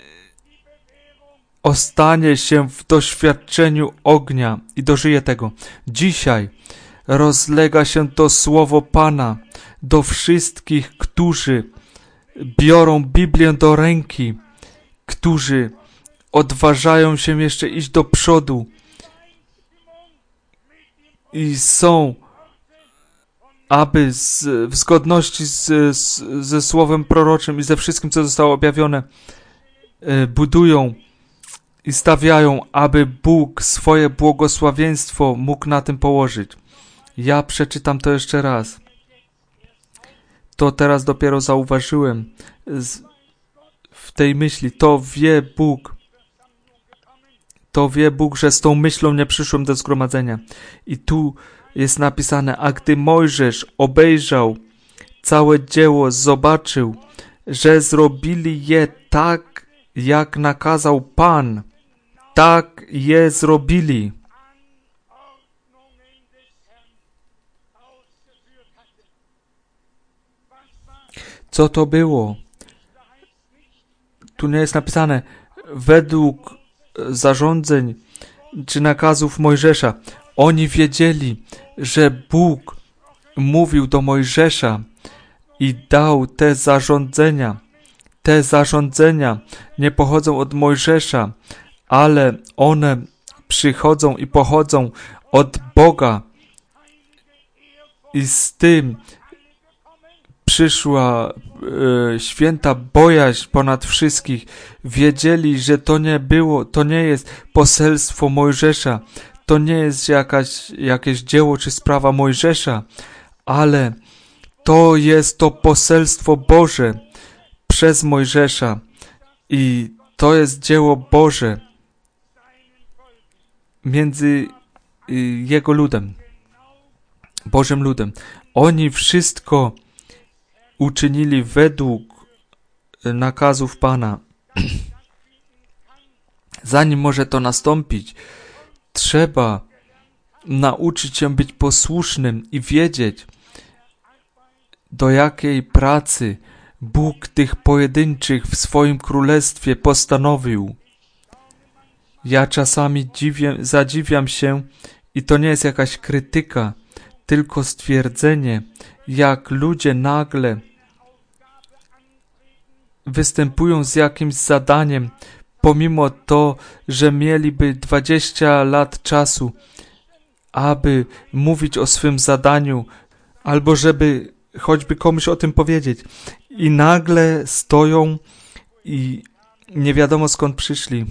ostanie się w doświadczeniu ognia i dożyje tego. Dzisiaj rozlega się to słowo Pana do wszystkich, którzy biorą Biblię do ręki, którzy odważają się jeszcze iść do przodu i są, aby w zgodności ze słowem proroczym i ze wszystkim, co zostało objawione, budują i stawiają, aby Bóg swoje błogosławieństwo mógł na tym położyć. Ja przeczytam to jeszcze raz. To teraz dopiero zauważyłem w tej myśli. To wie Bóg, że z tą myślą nie przyszłem do zgromadzenia. I tu jest napisane: a gdy Mojżesz obejrzał całe dzieło, zobaczył, że zrobili je tak, jak nakazał Pan. Tak je zrobili. Co to było? Tu nie jest napisane według zarządzeń czy nakazów Mojżesza. Oni wiedzieli, że Bóg mówił do Mojżesza i dał te zarządzenia. Te zarządzenia nie pochodzą od Mojżesza, ale one przychodzą i pochodzą od Boga. I z tym przyszła święta bojaźń ponad wszystkich. Wiedzieli, że to nie jest poselstwo Mojżesza, to nie jest jakieś dzieło czy sprawa Mojżesza, ale to jest to poselstwo Boże przez Mojżesza i to jest dzieło Boże między Jego ludem, Bożym ludem. Oni wszystko uczynili według nakazów Pana. Zanim może to nastąpić, trzeba nauczyć się być posłusznym i wiedzieć, do jakiej pracy Bóg tych pojedynczych w swoim królestwie postanowił. Ja czasami zadziwiam się i to nie jest jakaś krytyka, tylko stwierdzenie, jak ludzie nagle występują z jakimś zadaniem, pomimo to, że mieliby 20 lat czasu, aby mówić o swym zadaniu, albo żeby choćby komuś o tym powiedzieć. I nagle stoją i nie wiadomo skąd przyszli.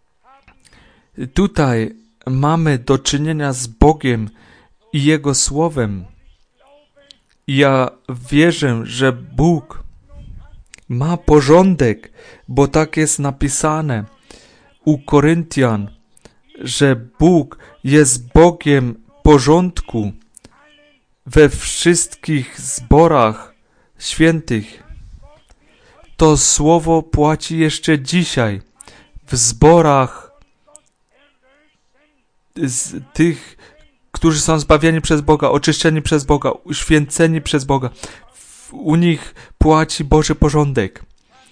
Tutaj mamy do czynienia z Bogiem i Jego Słowem. Ja wierzę, że Bóg ma porządek, bo tak jest napisane u Koryntian, że Bóg jest Bogiem porządku we wszystkich zborach świętych. To słowo płaci jeszcze dzisiaj w zborach z tych, którzy są zbawieni przez Boga, oczyszczeni przez Boga, uświęceni przez Boga. U nich płaci Boży porządek.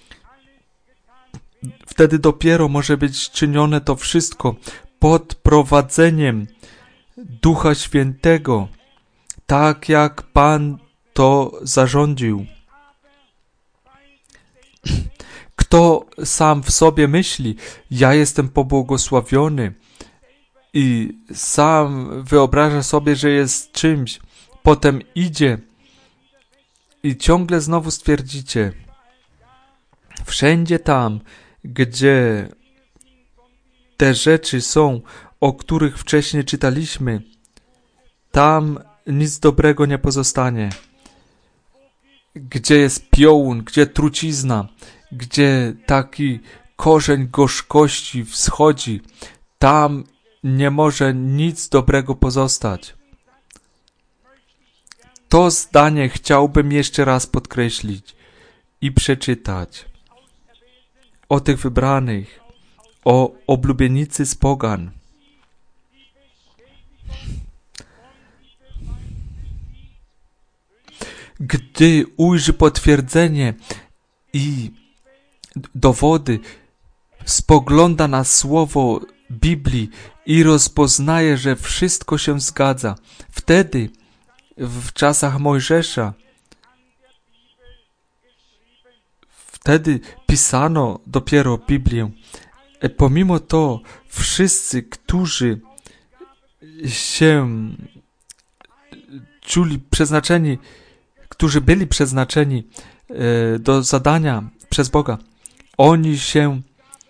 Wtedy dopiero może być czynione to wszystko pod prowadzeniem Ducha Świętego, tak jak Pan to zarządził. Kto sam w sobie myśli, ja jestem pobłogosławiony i sam wyobraża sobie, że jest czymś, potem idzie i ciągle znowu stwierdzicie, wszędzie tam, gdzie te rzeczy są, o których wcześniej czytaliśmy, tam nic dobrego nie pozostanie. Gdzie jest piołun, gdzie trucizna, gdzie taki korzeń gorzkości wschodzi, tam nie może nic dobrego pozostać. To zdanie chciałbym jeszcze raz podkreślić i przeczytać o tych wybranych, o oblubienicy z pogan. Gdy ujrzy potwierdzenie i dowody, spogląda na słowo Biblii i rozpoznaje, że wszystko się zgadza. Wtedy, w czasach Mojżesza, wtedy pisano dopiero Biblię. Pomimo to wszyscy, którzy się czuli przeznaczeni, którzy byli przeznaczeni do zadania przez Boga, oni się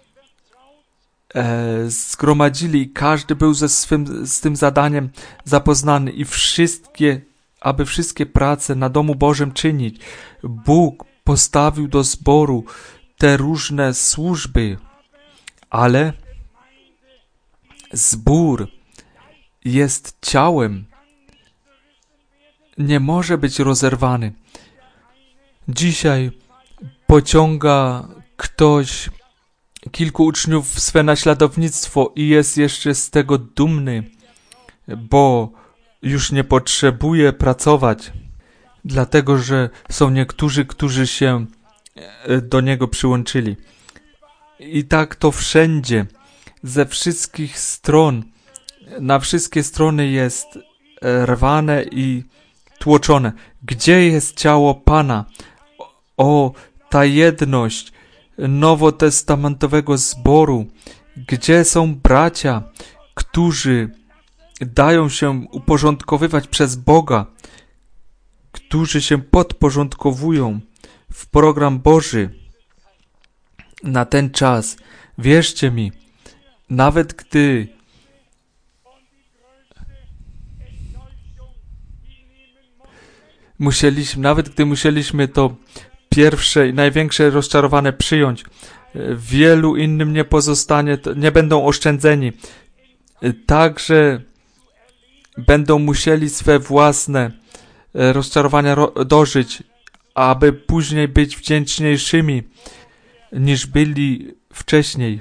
zgromadzili i każdy był z tym zadaniem zapoznany i aby wszystkie prace na domu Bożym czynić. Bóg postawił do zboru te różne służby, ale zbór jest ciałem, nie może być rozerwany. Dzisiaj pociąga ktoś kilku uczniów w swe naśladownictwo i jest jeszcze z tego dumny, bo już nie potrzebuje pracować, dlatego że są niektórzy, którzy się do niego przyłączyli. I tak to wszędzie, ze wszystkich stron, na wszystkie strony jest rwane i tłoczone. Gdzie jest ciało Pana? O, ta jedność nowotestamentowego zboru. Gdzie są bracia, którzy dają się uporządkowywać przez Boga, którzy się podporządkowują w program Boży na ten czas? Wierzcie mi, nawet gdy musieliśmy to pierwsze i największe rozczarowanie przyjąć, wielu innym nie pozostanie, nie będą oszczędzeni. Także będą musieli swe własne rozczarowania dożyć, aby później być wdzięczniejszymi niż byli wcześniej.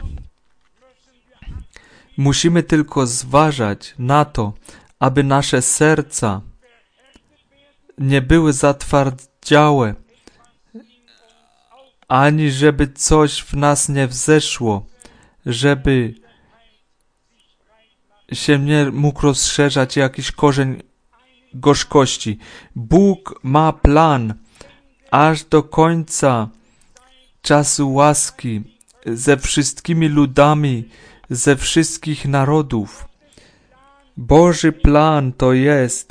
Musimy tylko zważać na to, aby nasze serca nie były zatwardziałe, ani żeby coś w nas nie wzeszło, żeby się nie mógł rozszerzać jakiś korzeń gorzkości. Bóg ma plan aż do końca czasu łaski ze wszystkimi ludami, ze wszystkich narodów. Boży plan to jest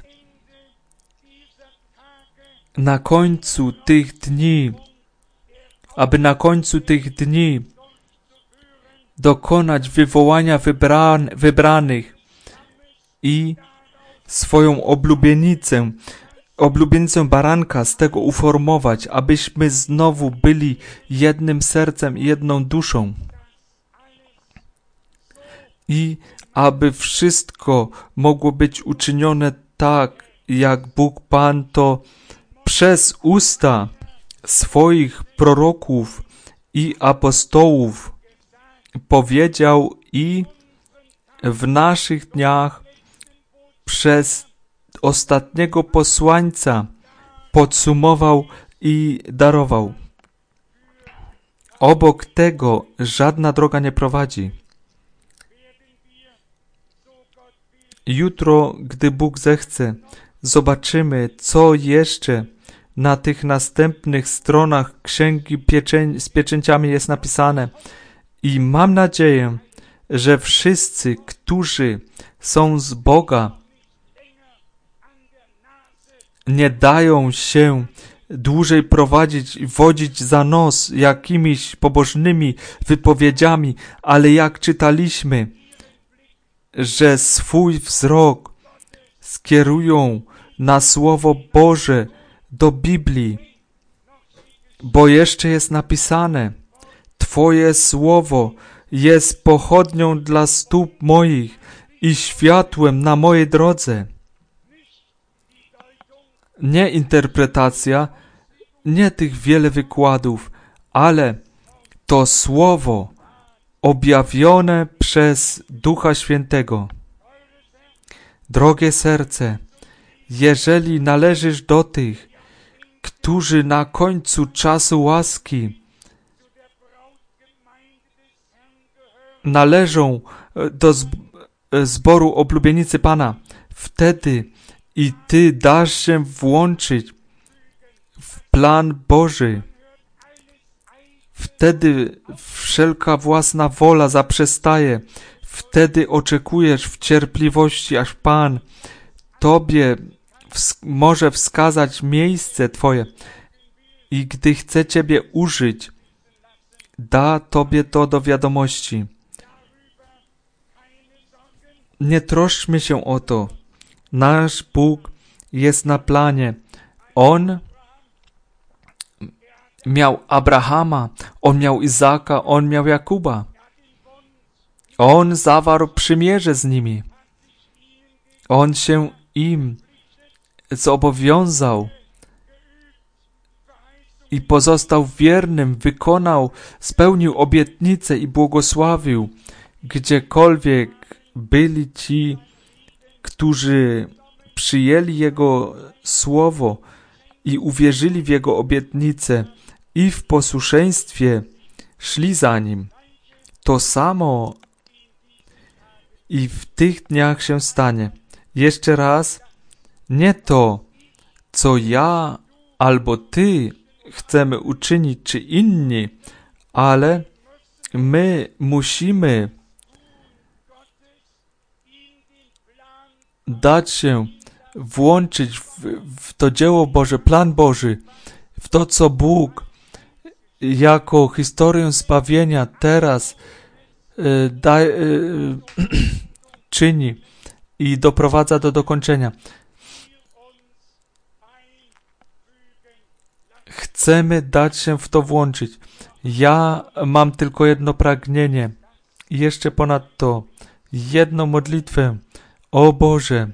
na końcu tych dni, aby na końcu tych dni dokonać wywołania wybranych i swoją oblubienicę baranka z tego uformować, abyśmy znowu byli jednym sercem i jedną duszą. I aby wszystko mogło być uczynione tak, jak Bóg Pan to przez usta swoich proroków i apostołów powiedział i w naszych dniach przez ostatniego posłańca podsumował i darował. Obok tego żadna droga nie prowadzi. Jutro, gdy Bóg zechce, zobaczymy, co jeszcze na tych następnych stronach Księgi z pieczęciami jest napisane. I mam nadzieję, że wszyscy, którzy są z Boga, nie dają się dłużej prowadzić i wodzić za nos jakimiś pobożnymi wypowiedziami, ale jak czytaliśmy, że swój wzrok skierują na Słowo Boże do Biblii, bo jeszcze jest napisane: Twoje Słowo jest pochodnią dla stóp moich i światłem na mojej drodze. Nie interpretacja, nie tych wiele wykładów, ale to Słowo objawione przez Ducha Świętego. Drogie serce, jeżeli należysz do tych, którzy na końcu czasu łaski należą do zboru oblubienicy Pana, wtedy i Ty dasz się włączyć w plan Boży. Wtedy wszelka własna wola zaprzestaje. Wtedy oczekujesz w cierpliwości, aż Pan Tobie może wskazać miejsce Twoje. I gdy chce Ciebie użyć, da Tobie to do wiadomości. Nie troszczmy się o to. Nasz Bóg jest na planie. On miał Abrahama, On miał Izaka, On miał Jakuba. On zawarł przymierze z nimi. On się im zobowiązał i pozostał wiernym, wykonał, spełnił obietnicę i błogosławił, gdziekolwiek byli ci, którzy przyjęli Jego słowo i uwierzyli w Jego obietnicę i w posłuszeństwie szli za Nim. To samo i w tych dniach się stanie. Jeszcze raz, nie to, co ja albo Ty chcemy uczynić, czy inni, ale my musimy dać się włączyć w to dzieło Boże, plan Boży, w to, co Bóg jako historię zbawienia teraz czyni i doprowadza do dokończenia. Chcemy dać się w to włączyć. Ja mam tylko jedno pragnienie i jeszcze ponadto jedną modlitwę. O Boże,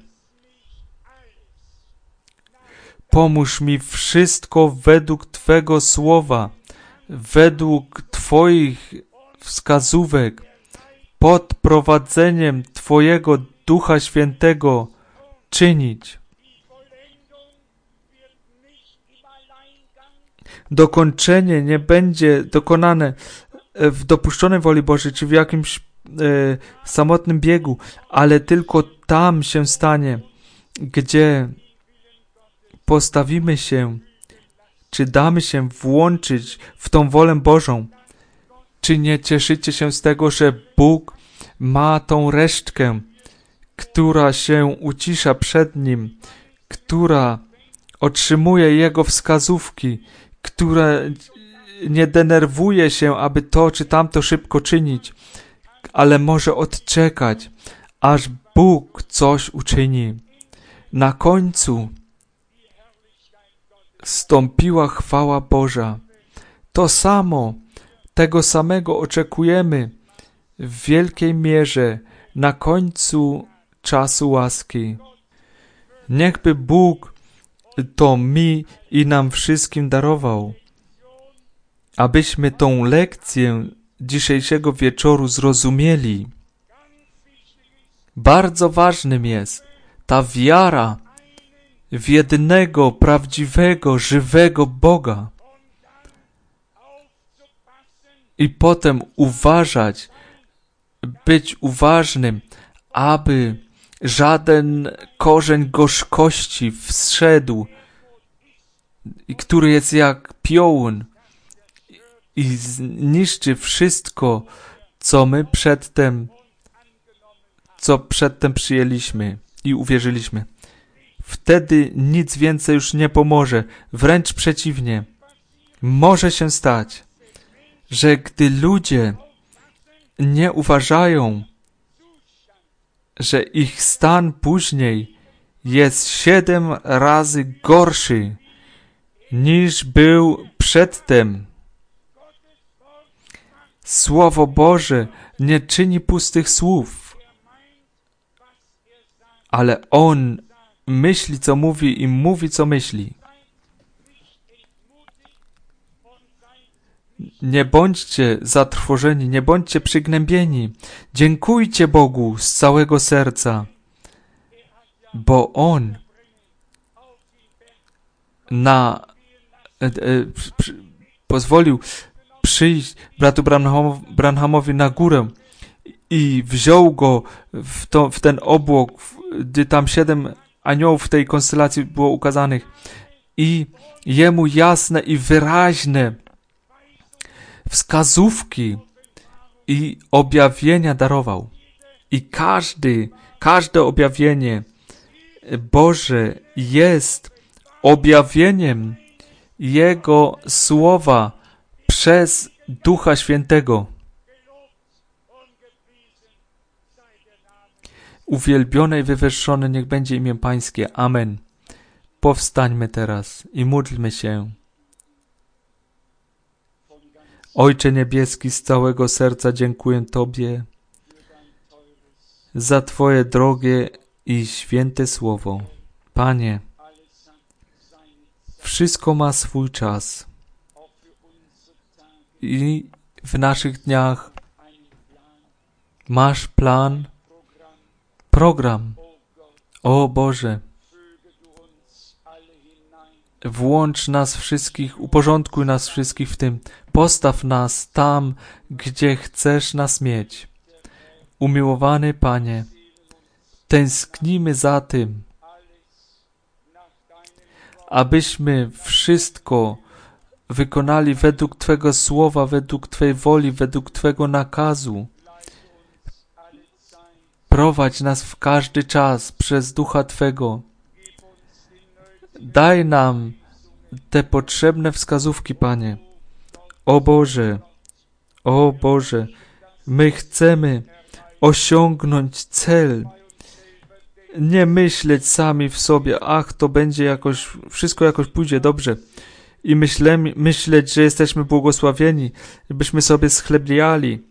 pomóż mi wszystko według Twego słowa, według Twoich wskazówek, pod prowadzeniem Twojego Ducha Świętego czynić. dokończenie nie będzie dokonane w dopuszczonej woli Bożej, czy w jakimś samotnym biegu, ale tylko tam się stanie, gdzie postawimy się, czy damy się włączyć w tą wolę Bożą. Czy nie cieszycie się z tego, że Bóg ma tą resztkę, która się ucisza przed Nim, która otrzymuje Jego wskazówki, która nie denerwuje się, aby to czy tamto szybko czynić, ale może odczekać, aż Bóg coś uczyni. Na końcu stąpiła chwała Boża. Tego samego oczekujemy w wielkiej mierze na końcu czasu łaski. Niechby Bóg to mi i nam wszystkim darował, abyśmy tą lekcję dzisiejszego wieczoru zrozumieli. Bardzo ważnym jest ta wiara w jednego, prawdziwego, żywego Boga. I potem uważać, być uważnym, aby żaden korzeń gorzkości wszedł, który jest jak piołun i zniszczy wszystko, co przedtem przyjęliśmy i uwierzyliśmy. Wtedy nic więcej już nie pomoże, wręcz przeciwnie. Może się stać, że gdy ludzie nie uważają, że ich stan później jest 7 razy gorszy niż był przedtem. Słowo Boże nie czyni pustych słów, ale On myśli, co mówi i mówi, co myśli. Nie bądźcie zatrwożeni, nie bądźcie przygnębieni. Dziękujcie Bogu z całego serca, bo On pozwolił przyjść bratu Branhamowi na górę i wziął go w ten obłok, gdy tam 7 aniołów w tej konstelacji było ukazanych i jemu jasne i wyraźne wskazówki i objawienia darował. I każde objawienie Boże jest objawieniem Jego Słowa przez Ducha Świętego. Uwielbione i wywyższone niech będzie imię Pańskie. Amen. Powstańmy teraz i módlmy się. Ojcze Niebieski, z całego serca dziękuję Tobie za Twoje drogie i święte słowo. Panie, wszystko ma swój czas i w naszych dniach masz plan, program. O Boże, włącz nas wszystkich, uporządkuj nas wszystkich w tym. Postaw nas tam, gdzie chcesz nas mieć. Umiłowany Panie, tęsknimy za tym, abyśmy wszystko wykonali według Twego słowa, według Twojej woli, według Twego nakazu. Prowadź nas w każdy czas przez Ducha Twego. Daj nam te potrzebne wskazówki, Panie. O Boże, my chcemy osiągnąć cel. Nie myśleć sami w sobie, to będzie jakoś, wszystko jakoś pójdzie dobrze. I myśleć, że jesteśmy błogosławieni, byśmy sobie schlebiali.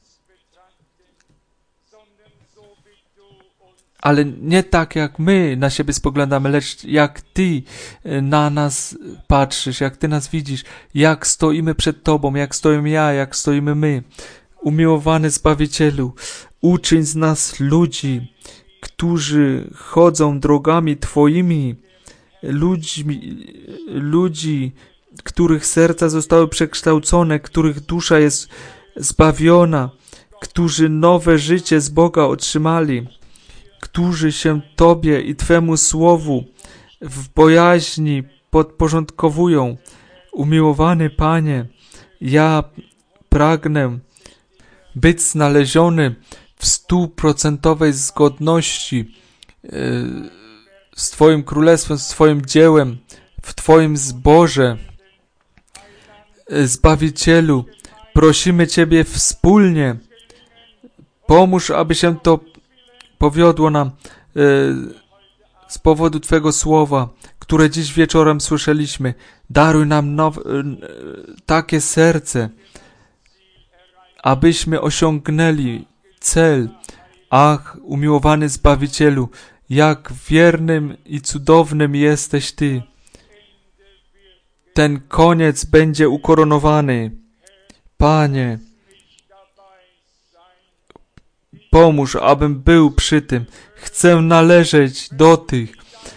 Ale nie tak, jak my na siebie spoglądamy, lecz jak Ty na nas patrzysz, jak Ty nas widzisz, jak stoimy przed Tobą, jak stoję ja, jak stoimy my. Umiłowany Zbawicielu, uczyń z nas ludzi, którzy chodzą drogami Twoimi, ludzi, których serca zostały przekształcone, których dusza jest zbawiona, którzy nowe życie z Boga otrzymali, którzy się Tobie i Twemu słowu w bojaźni podporządkowują. Umiłowany Panie, ja pragnę być znaleziony w 100% zgodności z Twoim Królestwem, z Twoim dziełem, w Twoim zborze. Zbawicielu, prosimy Ciebie wspólnie, pomóż, aby się to powiodło nam z powodu Twego słowa, które dziś wieczorem słyszeliśmy. Daruj nam takie serce, abyśmy osiągnęli cel. Ach, umiłowany Zbawicielu, jak wiernym i cudownym jesteś Ty. Ten koniec będzie ukoronowany. Panie, pomóż, abym był przy tym. Chcę należeć do tych,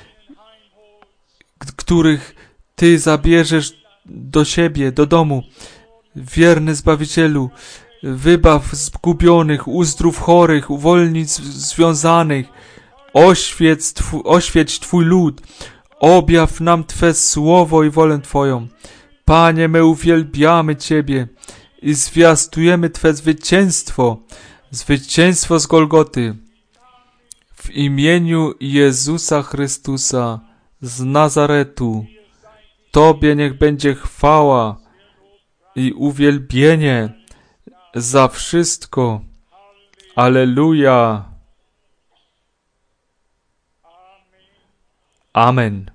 których Ty zabierzesz do siebie, do domu. Wierny Zbawicielu, wybaw zgubionych, uzdrów chorych, uwolnij związanych, oświeć Twój lud, objaw nam Twe słowo i wolę Twoją. Panie, my uwielbiamy Ciebie i zwiastujemy Twe zwycięstwo z Golgoty. W imieniu Jezusa Chrystusa z Nazaretu, Tobie niech będzie chwała i uwielbienie za wszystko. Alleluja. Amen.